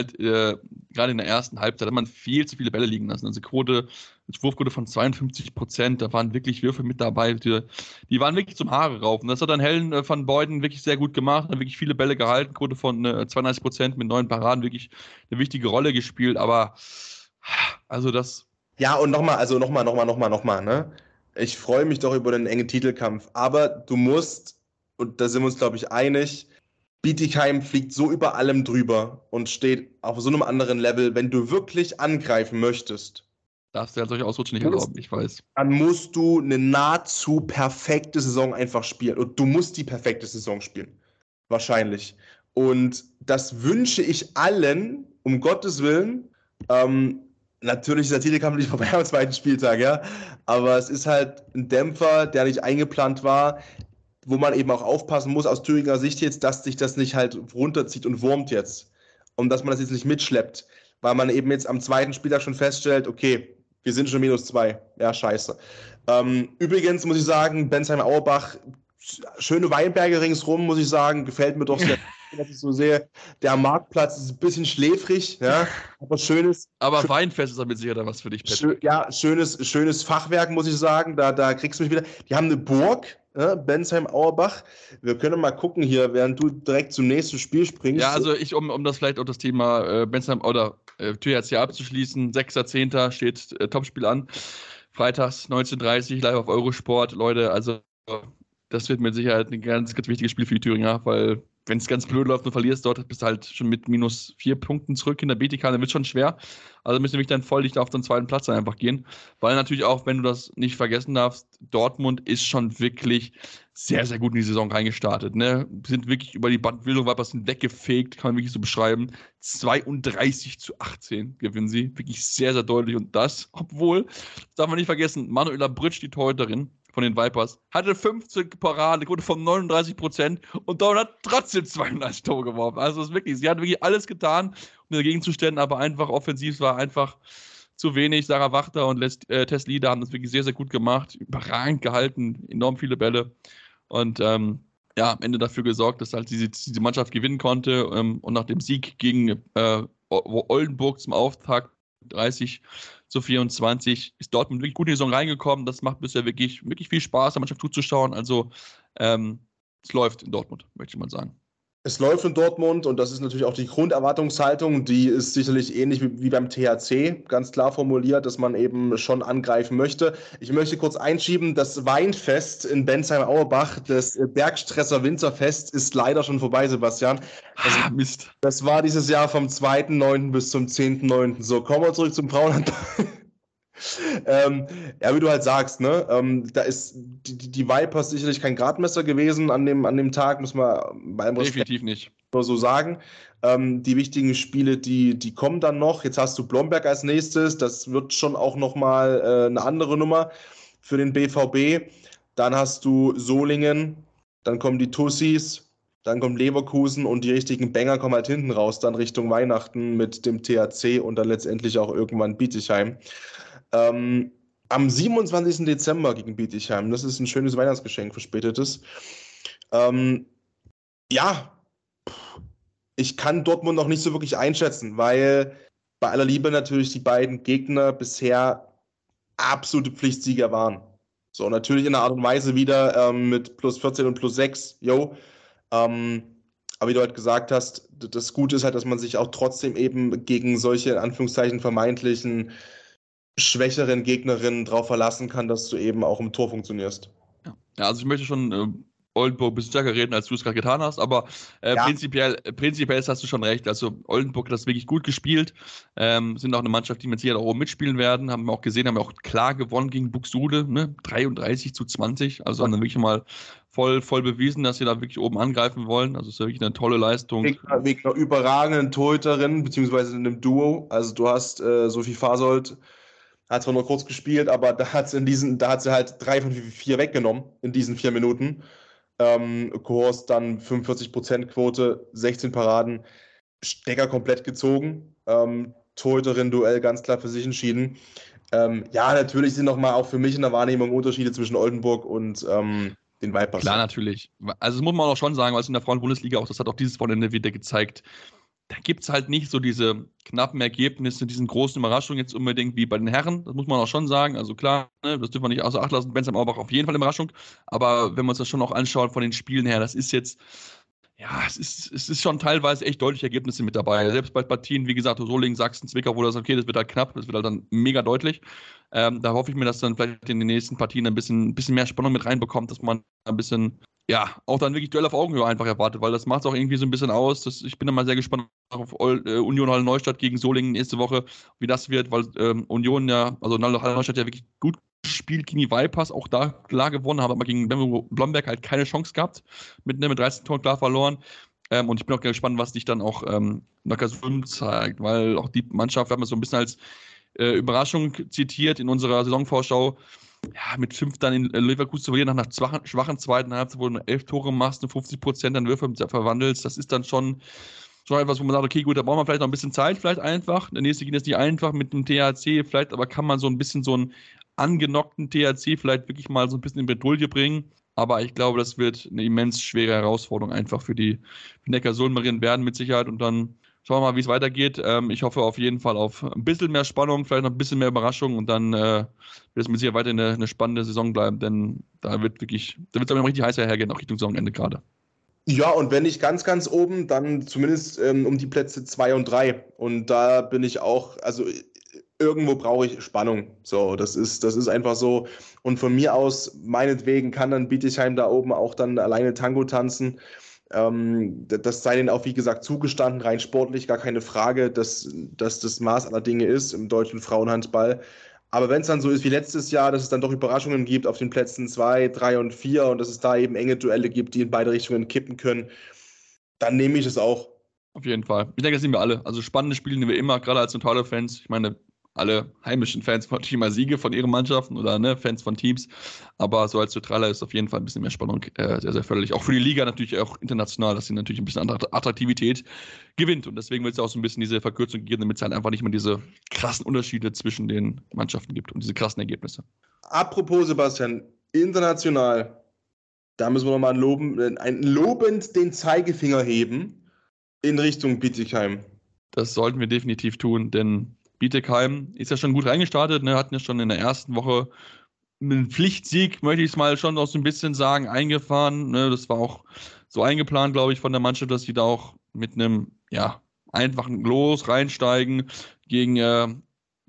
gerade in der ersten Halbzeit hat man viel zu viele Bälle liegen lassen. Also Wurfquote von 52%, da waren wirklich Würfe mit dabei, die waren wirklich zum Haare raufen. Das hat dann Helen van Beuten wirklich sehr gut gemacht, hat wirklich viele Bälle gehalten, Quote von 32% mit 9 Paraden, wirklich eine wichtige Rolle gespielt, aber also das... Ja, und nochmal, ne? Ich freue mich doch über den engen Titelkampf, aber du musst, und da sind wir uns, glaube ich, einig, Bietigheim fliegt so über allem drüber und steht auf so einem anderen Level. Wenn du wirklich angreifen möchtest, darfst du ja solche Ausrutsche nicht erlauben, ich weiß. Dann musst du eine nahezu perfekte Saison einfach spielen. Und du musst die perfekte Saison spielen. Wahrscheinlich. Und das wünsche ich allen, um Gottes Willen. Natürlich ist der Titelkampf nicht vorbei am 2. Spieltag, ja. Aber es ist halt ein Dämpfer, der nicht eingeplant war, wo man eben auch aufpassen muss, aus Thüringer Sicht jetzt, dass sich das nicht halt runterzieht und wurmt jetzt. Und dass man das jetzt nicht mitschleppt. Weil man eben jetzt am 2. Spieltag schon feststellt, okay, wir sind schon -2. Ja, scheiße. Übrigens muss ich sagen, Bensheim-Auerbach, schöne Weinberge ringsrum, muss ich sagen, gefällt mir doch sehr, was ich so sehe. Der Marktplatz ist ein bisschen schläfrig, ja, aber schönes. Aber Weinfest ist damit sicher dann was für dich, Patrick. Schönes Fachwerk, muss ich sagen. Da kriegst du mich wieder. Die haben eine Burg, Bensheim-Auerbach. Wir können mal gucken hier, während du direkt zum nächsten Spiel springst. Ja, also um das vielleicht auch das Thema Bensheim oder THC abzuschließen, 6.10. steht Topspiel an. Freitags 19:30 live auf Eurosport. Leute, also das wird mit Sicherheit ein ganz, ganz wichtiges Spiel für die Thüringer, weil wenn es ganz blöd läuft und verlierst dort, bist du halt schon mit -4 Punkten zurück in der BTK, dann wird es schon schwer. Also müssen wir wirklich dann voll auf den 2. Platz einfach gehen. Weil natürlich auch, wenn du das nicht vergessen darfst, Dortmund ist schon wirklich sehr, sehr gut in die Saison reingestartet. Ne? Sind wirklich über die Bandbildung, war was weggefegt, kann man wirklich so beschreiben. 32-18 gewinnen sie. Wirklich sehr, sehr deutlich. Und das, obwohl, darf man nicht vergessen, Manuela Brütsch, die Torhüterin von den Vipers, hatte 15 Parade, Quote von 39% und Dortmund hat trotzdem 32 Tore geworfen. Also es ist wirklich, sie hat wirklich alles getan, um dagegen zu stellen, aber einfach offensiv war einfach zu wenig. Sarah Wachter und Tess Lieder haben das wirklich sehr, sehr gut gemacht, überragend gehalten, enorm viele Bälle und am Ende dafür gesorgt, dass halt diese Mannschaft gewinnen konnte und nach dem Sieg gegen Oldenburg zum Auftakt 30-24 ist Dortmund wirklich gut in die Saison reingekommen. Das macht bisher wirklich, wirklich viel Spaß, der Mannschaft zuzuschauen. Also es läuft in Dortmund, möchte ich mal sagen. Es läuft in Dortmund und das ist natürlich auch die Grunderwartungshaltung, die ist sicherlich ähnlich wie beim THC, ganz klar formuliert, dass man eben schon angreifen möchte. Ich möchte kurz einschieben, das Weinfest in Bensheim-Auerbach, das Bergstresser Winterfest, ist leider schon vorbei, Sebastian. Mist. Das war dieses Jahr vom 2.9. bis zum 10.9. So, kommen wir zurück zum Frauenhandball. Wie du halt sagst, ne, da ist die Vipers sicherlich kein Gradmesser gewesen an dem Tag, muss man bei allem definitiv nicht nur so sagen. Die wichtigen Spiele, die kommen dann noch. Jetzt hast du Blomberg als nächstes, das wird schon auch nochmal eine andere Nummer für den BVB. Dann hast du Solingen, dann kommen die Tussis, dann kommt Leverkusen und die richtigen Banger kommen halt hinten raus, dann Richtung Weihnachten mit dem THC und dann letztendlich auch irgendwann Bietigheim. Am 27. Dezember gegen Bietigheim, das ist ein schönes Weihnachtsgeschenk, verspätetes. Ich kann Dortmund noch nicht so wirklich einschätzen, weil bei aller Liebe natürlich die beiden Gegner bisher absolute Pflichtsieger waren. So, natürlich in einer Art und Weise wieder mit plus 14 und plus 6, aber wie du halt gesagt hast, das Gute ist halt, dass man sich auch trotzdem eben gegen solche, in Anführungszeichen, vermeintlichen schwächeren Gegnerinnen drauf verlassen kann, dass du eben auch im Tor funktionierst. Ja, also ich möchte schon Oldenburg ein bisschen stärker reden, als du es gerade getan hast, aber prinzipiell hast du schon recht. Also Oldenburg hat das wirklich gut gespielt, sind auch eine Mannschaft, die mit Sicherheit auch oben mitspielen werden, haben wir auch gesehen, haben wir auch klar gewonnen gegen Buxtehude, ne? 33-20, also haben dann wirklich mal voll bewiesen, dass sie da wirklich oben angreifen wollen. Also es ist ja wirklich eine tolle Leistung. Wegen einer überragenden Torhüterin, beziehungsweise in einem Duo. Also du hast Sophie Fasold, hat zwar nur kurz gespielt, aber da hat sie halt 3 von 4 weggenommen in diesen 4 Minuten. Kohorst dann 45% Quote, 16 Paraden, Stecker komplett gezogen, Torhüterin-Duell ganz klar für sich entschieden. Ja, natürlich sind nochmal auch für mich in der Wahrnehmung Unterschiede zwischen Oldenburg und den Vipers. Klar, natürlich. Also das muss man auch schon sagen, weil es in der Frauen-Bundesliga auch, das hat auch dieses Wochenende wieder gezeigt, da gibt es halt nicht so diese knappen Ergebnisse, diesen großen Überraschungen jetzt unbedingt wie bei den Herren. Das muss man auch schon sagen. Also klar, ne, das dürfen wir nicht außer Acht lassen. Bensheim Auerbach auf jeden Fall eine Überraschung. Aber wenn wir uns das schon auch anschauen von den Spielen her, das ist jetzt, ja, es ist schon teilweise echt deutliche Ergebnisse mit dabei. Selbst bei Partien, wie gesagt, Solingen, Sachsen, Zwickau, wo das okay, das wird halt knapp, das wird halt dann mega deutlich. Da hoffe ich mir, dass dann vielleicht in den nächsten Partien ein bisschen mehr Spannung mit reinbekommt, dass man ein bisschen, ja, auch dann wirklich Duell auf Augenhöhe einfach erwartet, weil das macht es auch irgendwie so ein bisschen aus. Ich bin dann mal sehr gespannt auf Union Halle Neustadt gegen Solingen nächste Woche, wie das wird, weil Union ja, also Halle Neustadt ja wirklich gut gespielt gegen die Vipers, auch da klar gewonnen, haben aber gegen Blomberg halt keine Chance gehabt, mit 13 Toren klar verloren. Und ich bin auch gespannt, was sich dann auch Neckarsulm zeigt, weil auch die Mannschaft, wir haben es so ein bisschen als Überraschung zitiert in unserer Saisonvorschau, ja, mit 5 dann in Leverkusen zu verlieren, nach einer schwachen zweiten Halbzeit, wo du 11 Tore machst und 50% an Würfe verwandelst, das ist dann schon etwas, wo man sagt, okay, gut, da braucht man vielleicht noch ein bisschen Zeit, vielleicht einfach. Der nächste geht jetzt nicht einfach mit dem THC, vielleicht, aber kann man so ein bisschen so einen angenockten THC vielleicht wirklich mal so ein bisschen in Bredouille bringen. Aber ich glaube, das wird eine immens schwere Herausforderung einfach für die Neckarsulmerinnen werden mit Sicherheit. Und dann schauen wir mal, wie es weitergeht. Ich hoffe auf jeden Fall auf ein bisschen mehr Spannung, vielleicht noch ein bisschen mehr Überraschung und dann wird es mit Sicherheit weiter eine spannende Saison bleiben, denn da wird es noch richtig heiß hergehen, auch Richtung Saisonende gerade. Ja, und wenn nicht ganz, ganz oben, dann zumindest um die Plätze 2 und 3. Und da bin ich auch, also irgendwo brauche ich Spannung. So, das ist einfach so. Und von mir aus, meinetwegen, kann dann Bietigheim da oben auch dann alleine Tango tanzen. Das sei denen auch, wie gesagt, zugestanden, rein sportlich, gar keine Frage, dass das Maß aller Dinge ist im deutschen Frauenhandball. Aber wenn es dann so ist wie letztes Jahr, dass es dann doch Überraschungen gibt auf den Plätzen 2, 3 und 4 und dass es da eben enge Duelle gibt, die in beide Richtungen kippen können, dann nehme ich es auch. Auf jeden Fall. Ich denke, das sehen wir alle. Also spannende Spiele nehmen wir immer, gerade als neutrale Fans. Ich meine, alle heimischen Fans wollen natürlich mal Siege von ihren Mannschaften oder Fans von Teams. Aber so als Neutraler ist auf jeden Fall ein bisschen mehr Spannung sehr, sehr förderlich. Auch für die Liga natürlich auch international, dass sie natürlich ein bisschen Attraktivität gewinnt. Und deswegen wird es auch so ein bisschen diese Verkürzung geben, damit es halt einfach nicht mehr diese krassen Unterschiede zwischen den Mannschaften gibt und diese krassen Ergebnisse. Apropos, Sebastian, international, da müssen wir nochmal lobend den Zeigefinger heben in Richtung Bietigheim. Das sollten wir definitiv tun, denn Bietigheim ist ja schon gut reingestartet, hatten ja schon in der ersten Woche einen Pflichtsieg, möchte ich es mal schon noch so ein bisschen sagen, eingefahren. Das war auch so eingeplant, glaube ich, von der Mannschaft, dass sie da auch mit einem einfachen Los reinsteigen gegen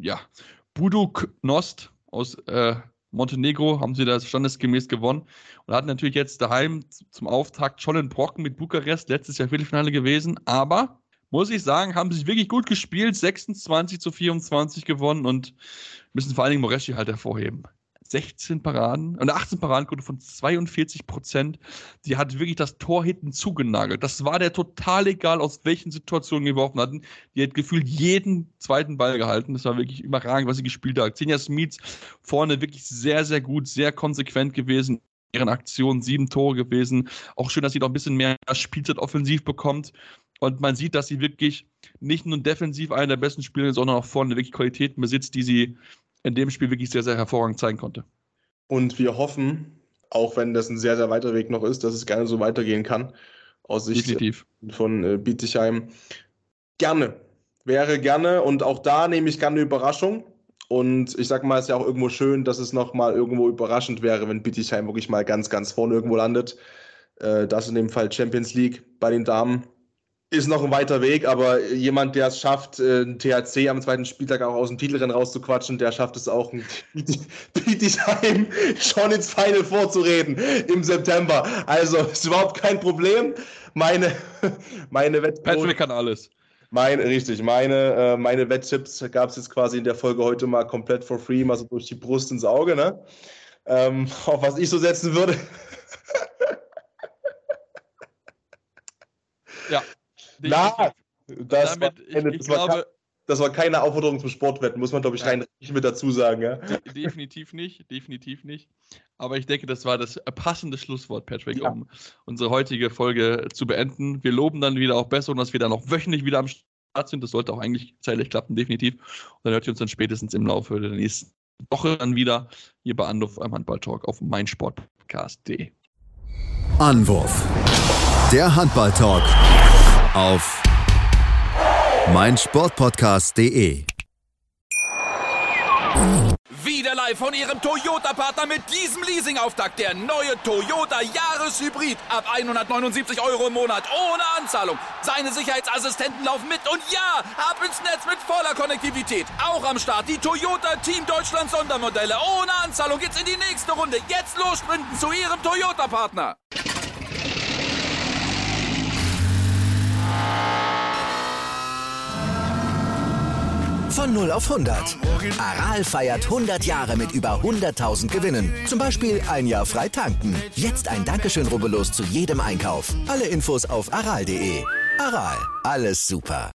Buduk Nost aus Montenegro, haben sie das standesgemäß gewonnen und hatten natürlich jetzt daheim zum Auftakt schon einen Brocken mit Bukarest, letztes Jahr Viertelfinale gewesen, aber muss ich sagen, haben sie wirklich gut gespielt, 26-24 gewonnen und müssen vor allen Dingen Moreschi halt hervorheben. 16 Paraden und 18 Paradenquote von 42%. Die hat wirklich das Tor hinten zugenagelt. Das war der total egal, aus welchen Situationen geworfen hatten. Die hat gefühlt jeden zweiten Ball gehalten. Das war wirklich überragend, was sie gespielt hat. Xenia Smits vorne wirklich sehr, sehr gut, sehr konsequent gewesen. Ihren Aktionen 7 Tore gewesen. Auch schön, dass sie noch ein bisschen mehr Spielzeit offensiv bekommt. Und man sieht, dass sie wirklich nicht nur defensiv eine der besten Spieler ist, sondern auch vorne wirklich Qualitäten besitzt, die sie in dem Spiel wirklich sehr, sehr hervorragend zeigen konnte. Und wir hoffen, auch wenn das ein sehr, sehr weiter Weg noch ist, dass es gerne so weitergehen kann, aus Sicht Definitiv. von Bietigheim. Gerne wäre gerne. Und auch da nehme ich gerne eine Überraschung. Und ich sag mal, es ist ja auch irgendwo schön, dass es nochmal irgendwo überraschend wäre, wenn Bietigheim wirklich mal ganz, ganz vorne irgendwo landet. Das in dem Fall Champions League bei den Damen. Ist noch ein weiter Weg, aber jemand, der es schafft, einen THC am zweiten Spieltag auch aus dem Titelrennen rauszuquatschen, der schafft es auch, Bietigheim schon ins Final vorzureden im September. Also ist überhaupt kein Problem. Meine Patrick kann alles. Meine Wetttipps gab es jetzt quasi in der Folge heute mal komplett for free, mal so durch die Brust ins Auge, ne? Auf was ich so setzen würde. Ja. Na, das war keine Aufforderung zum Sportwetten, muss man, glaube ich, rein mit dazu sagen. Ja? Definitiv nicht. Aber ich denke, das war das passende Schlusswort, Patrick, um unsere heutige Folge zu beenden. Wir loben dann wieder auch besser und dass wir dann auch wöchentlich wieder am Start sind. Das sollte auch eigentlich zeitlich klappen, definitiv. Und dann hört ihr uns dann spätestens im Laufe der nächsten Woche dann wieder hier bei Anwurf am Handball-Talk auf meinsportpodcast.de. Anwurf. Der Handball-Talk auf meinsportpodcast.de. Wieder live von Ihrem Toyota-Partner mit diesem Leasing-Auftakt. Der neue Toyota Jahreshybrid. Ab 179 € im Monat. Ohne Anzahlung. Seine Sicherheitsassistenten laufen mit. Und ja, ab ins Netz mit voller Konnektivität. Auch am Start die Toyota Team Deutschland Sondermodelle. Ohne Anzahlung geht's in die nächste Runde. Jetzt los sprinten zu Ihrem Toyota-Partner. Von 0 auf 100. Aral feiert 100 Jahre mit über 100.000 Gewinnen. Zum Beispiel ein Jahr frei tanken. Jetzt ein Dankeschön, rubbellos zu jedem Einkauf. Alle Infos auf aral.de. Aral, alles super.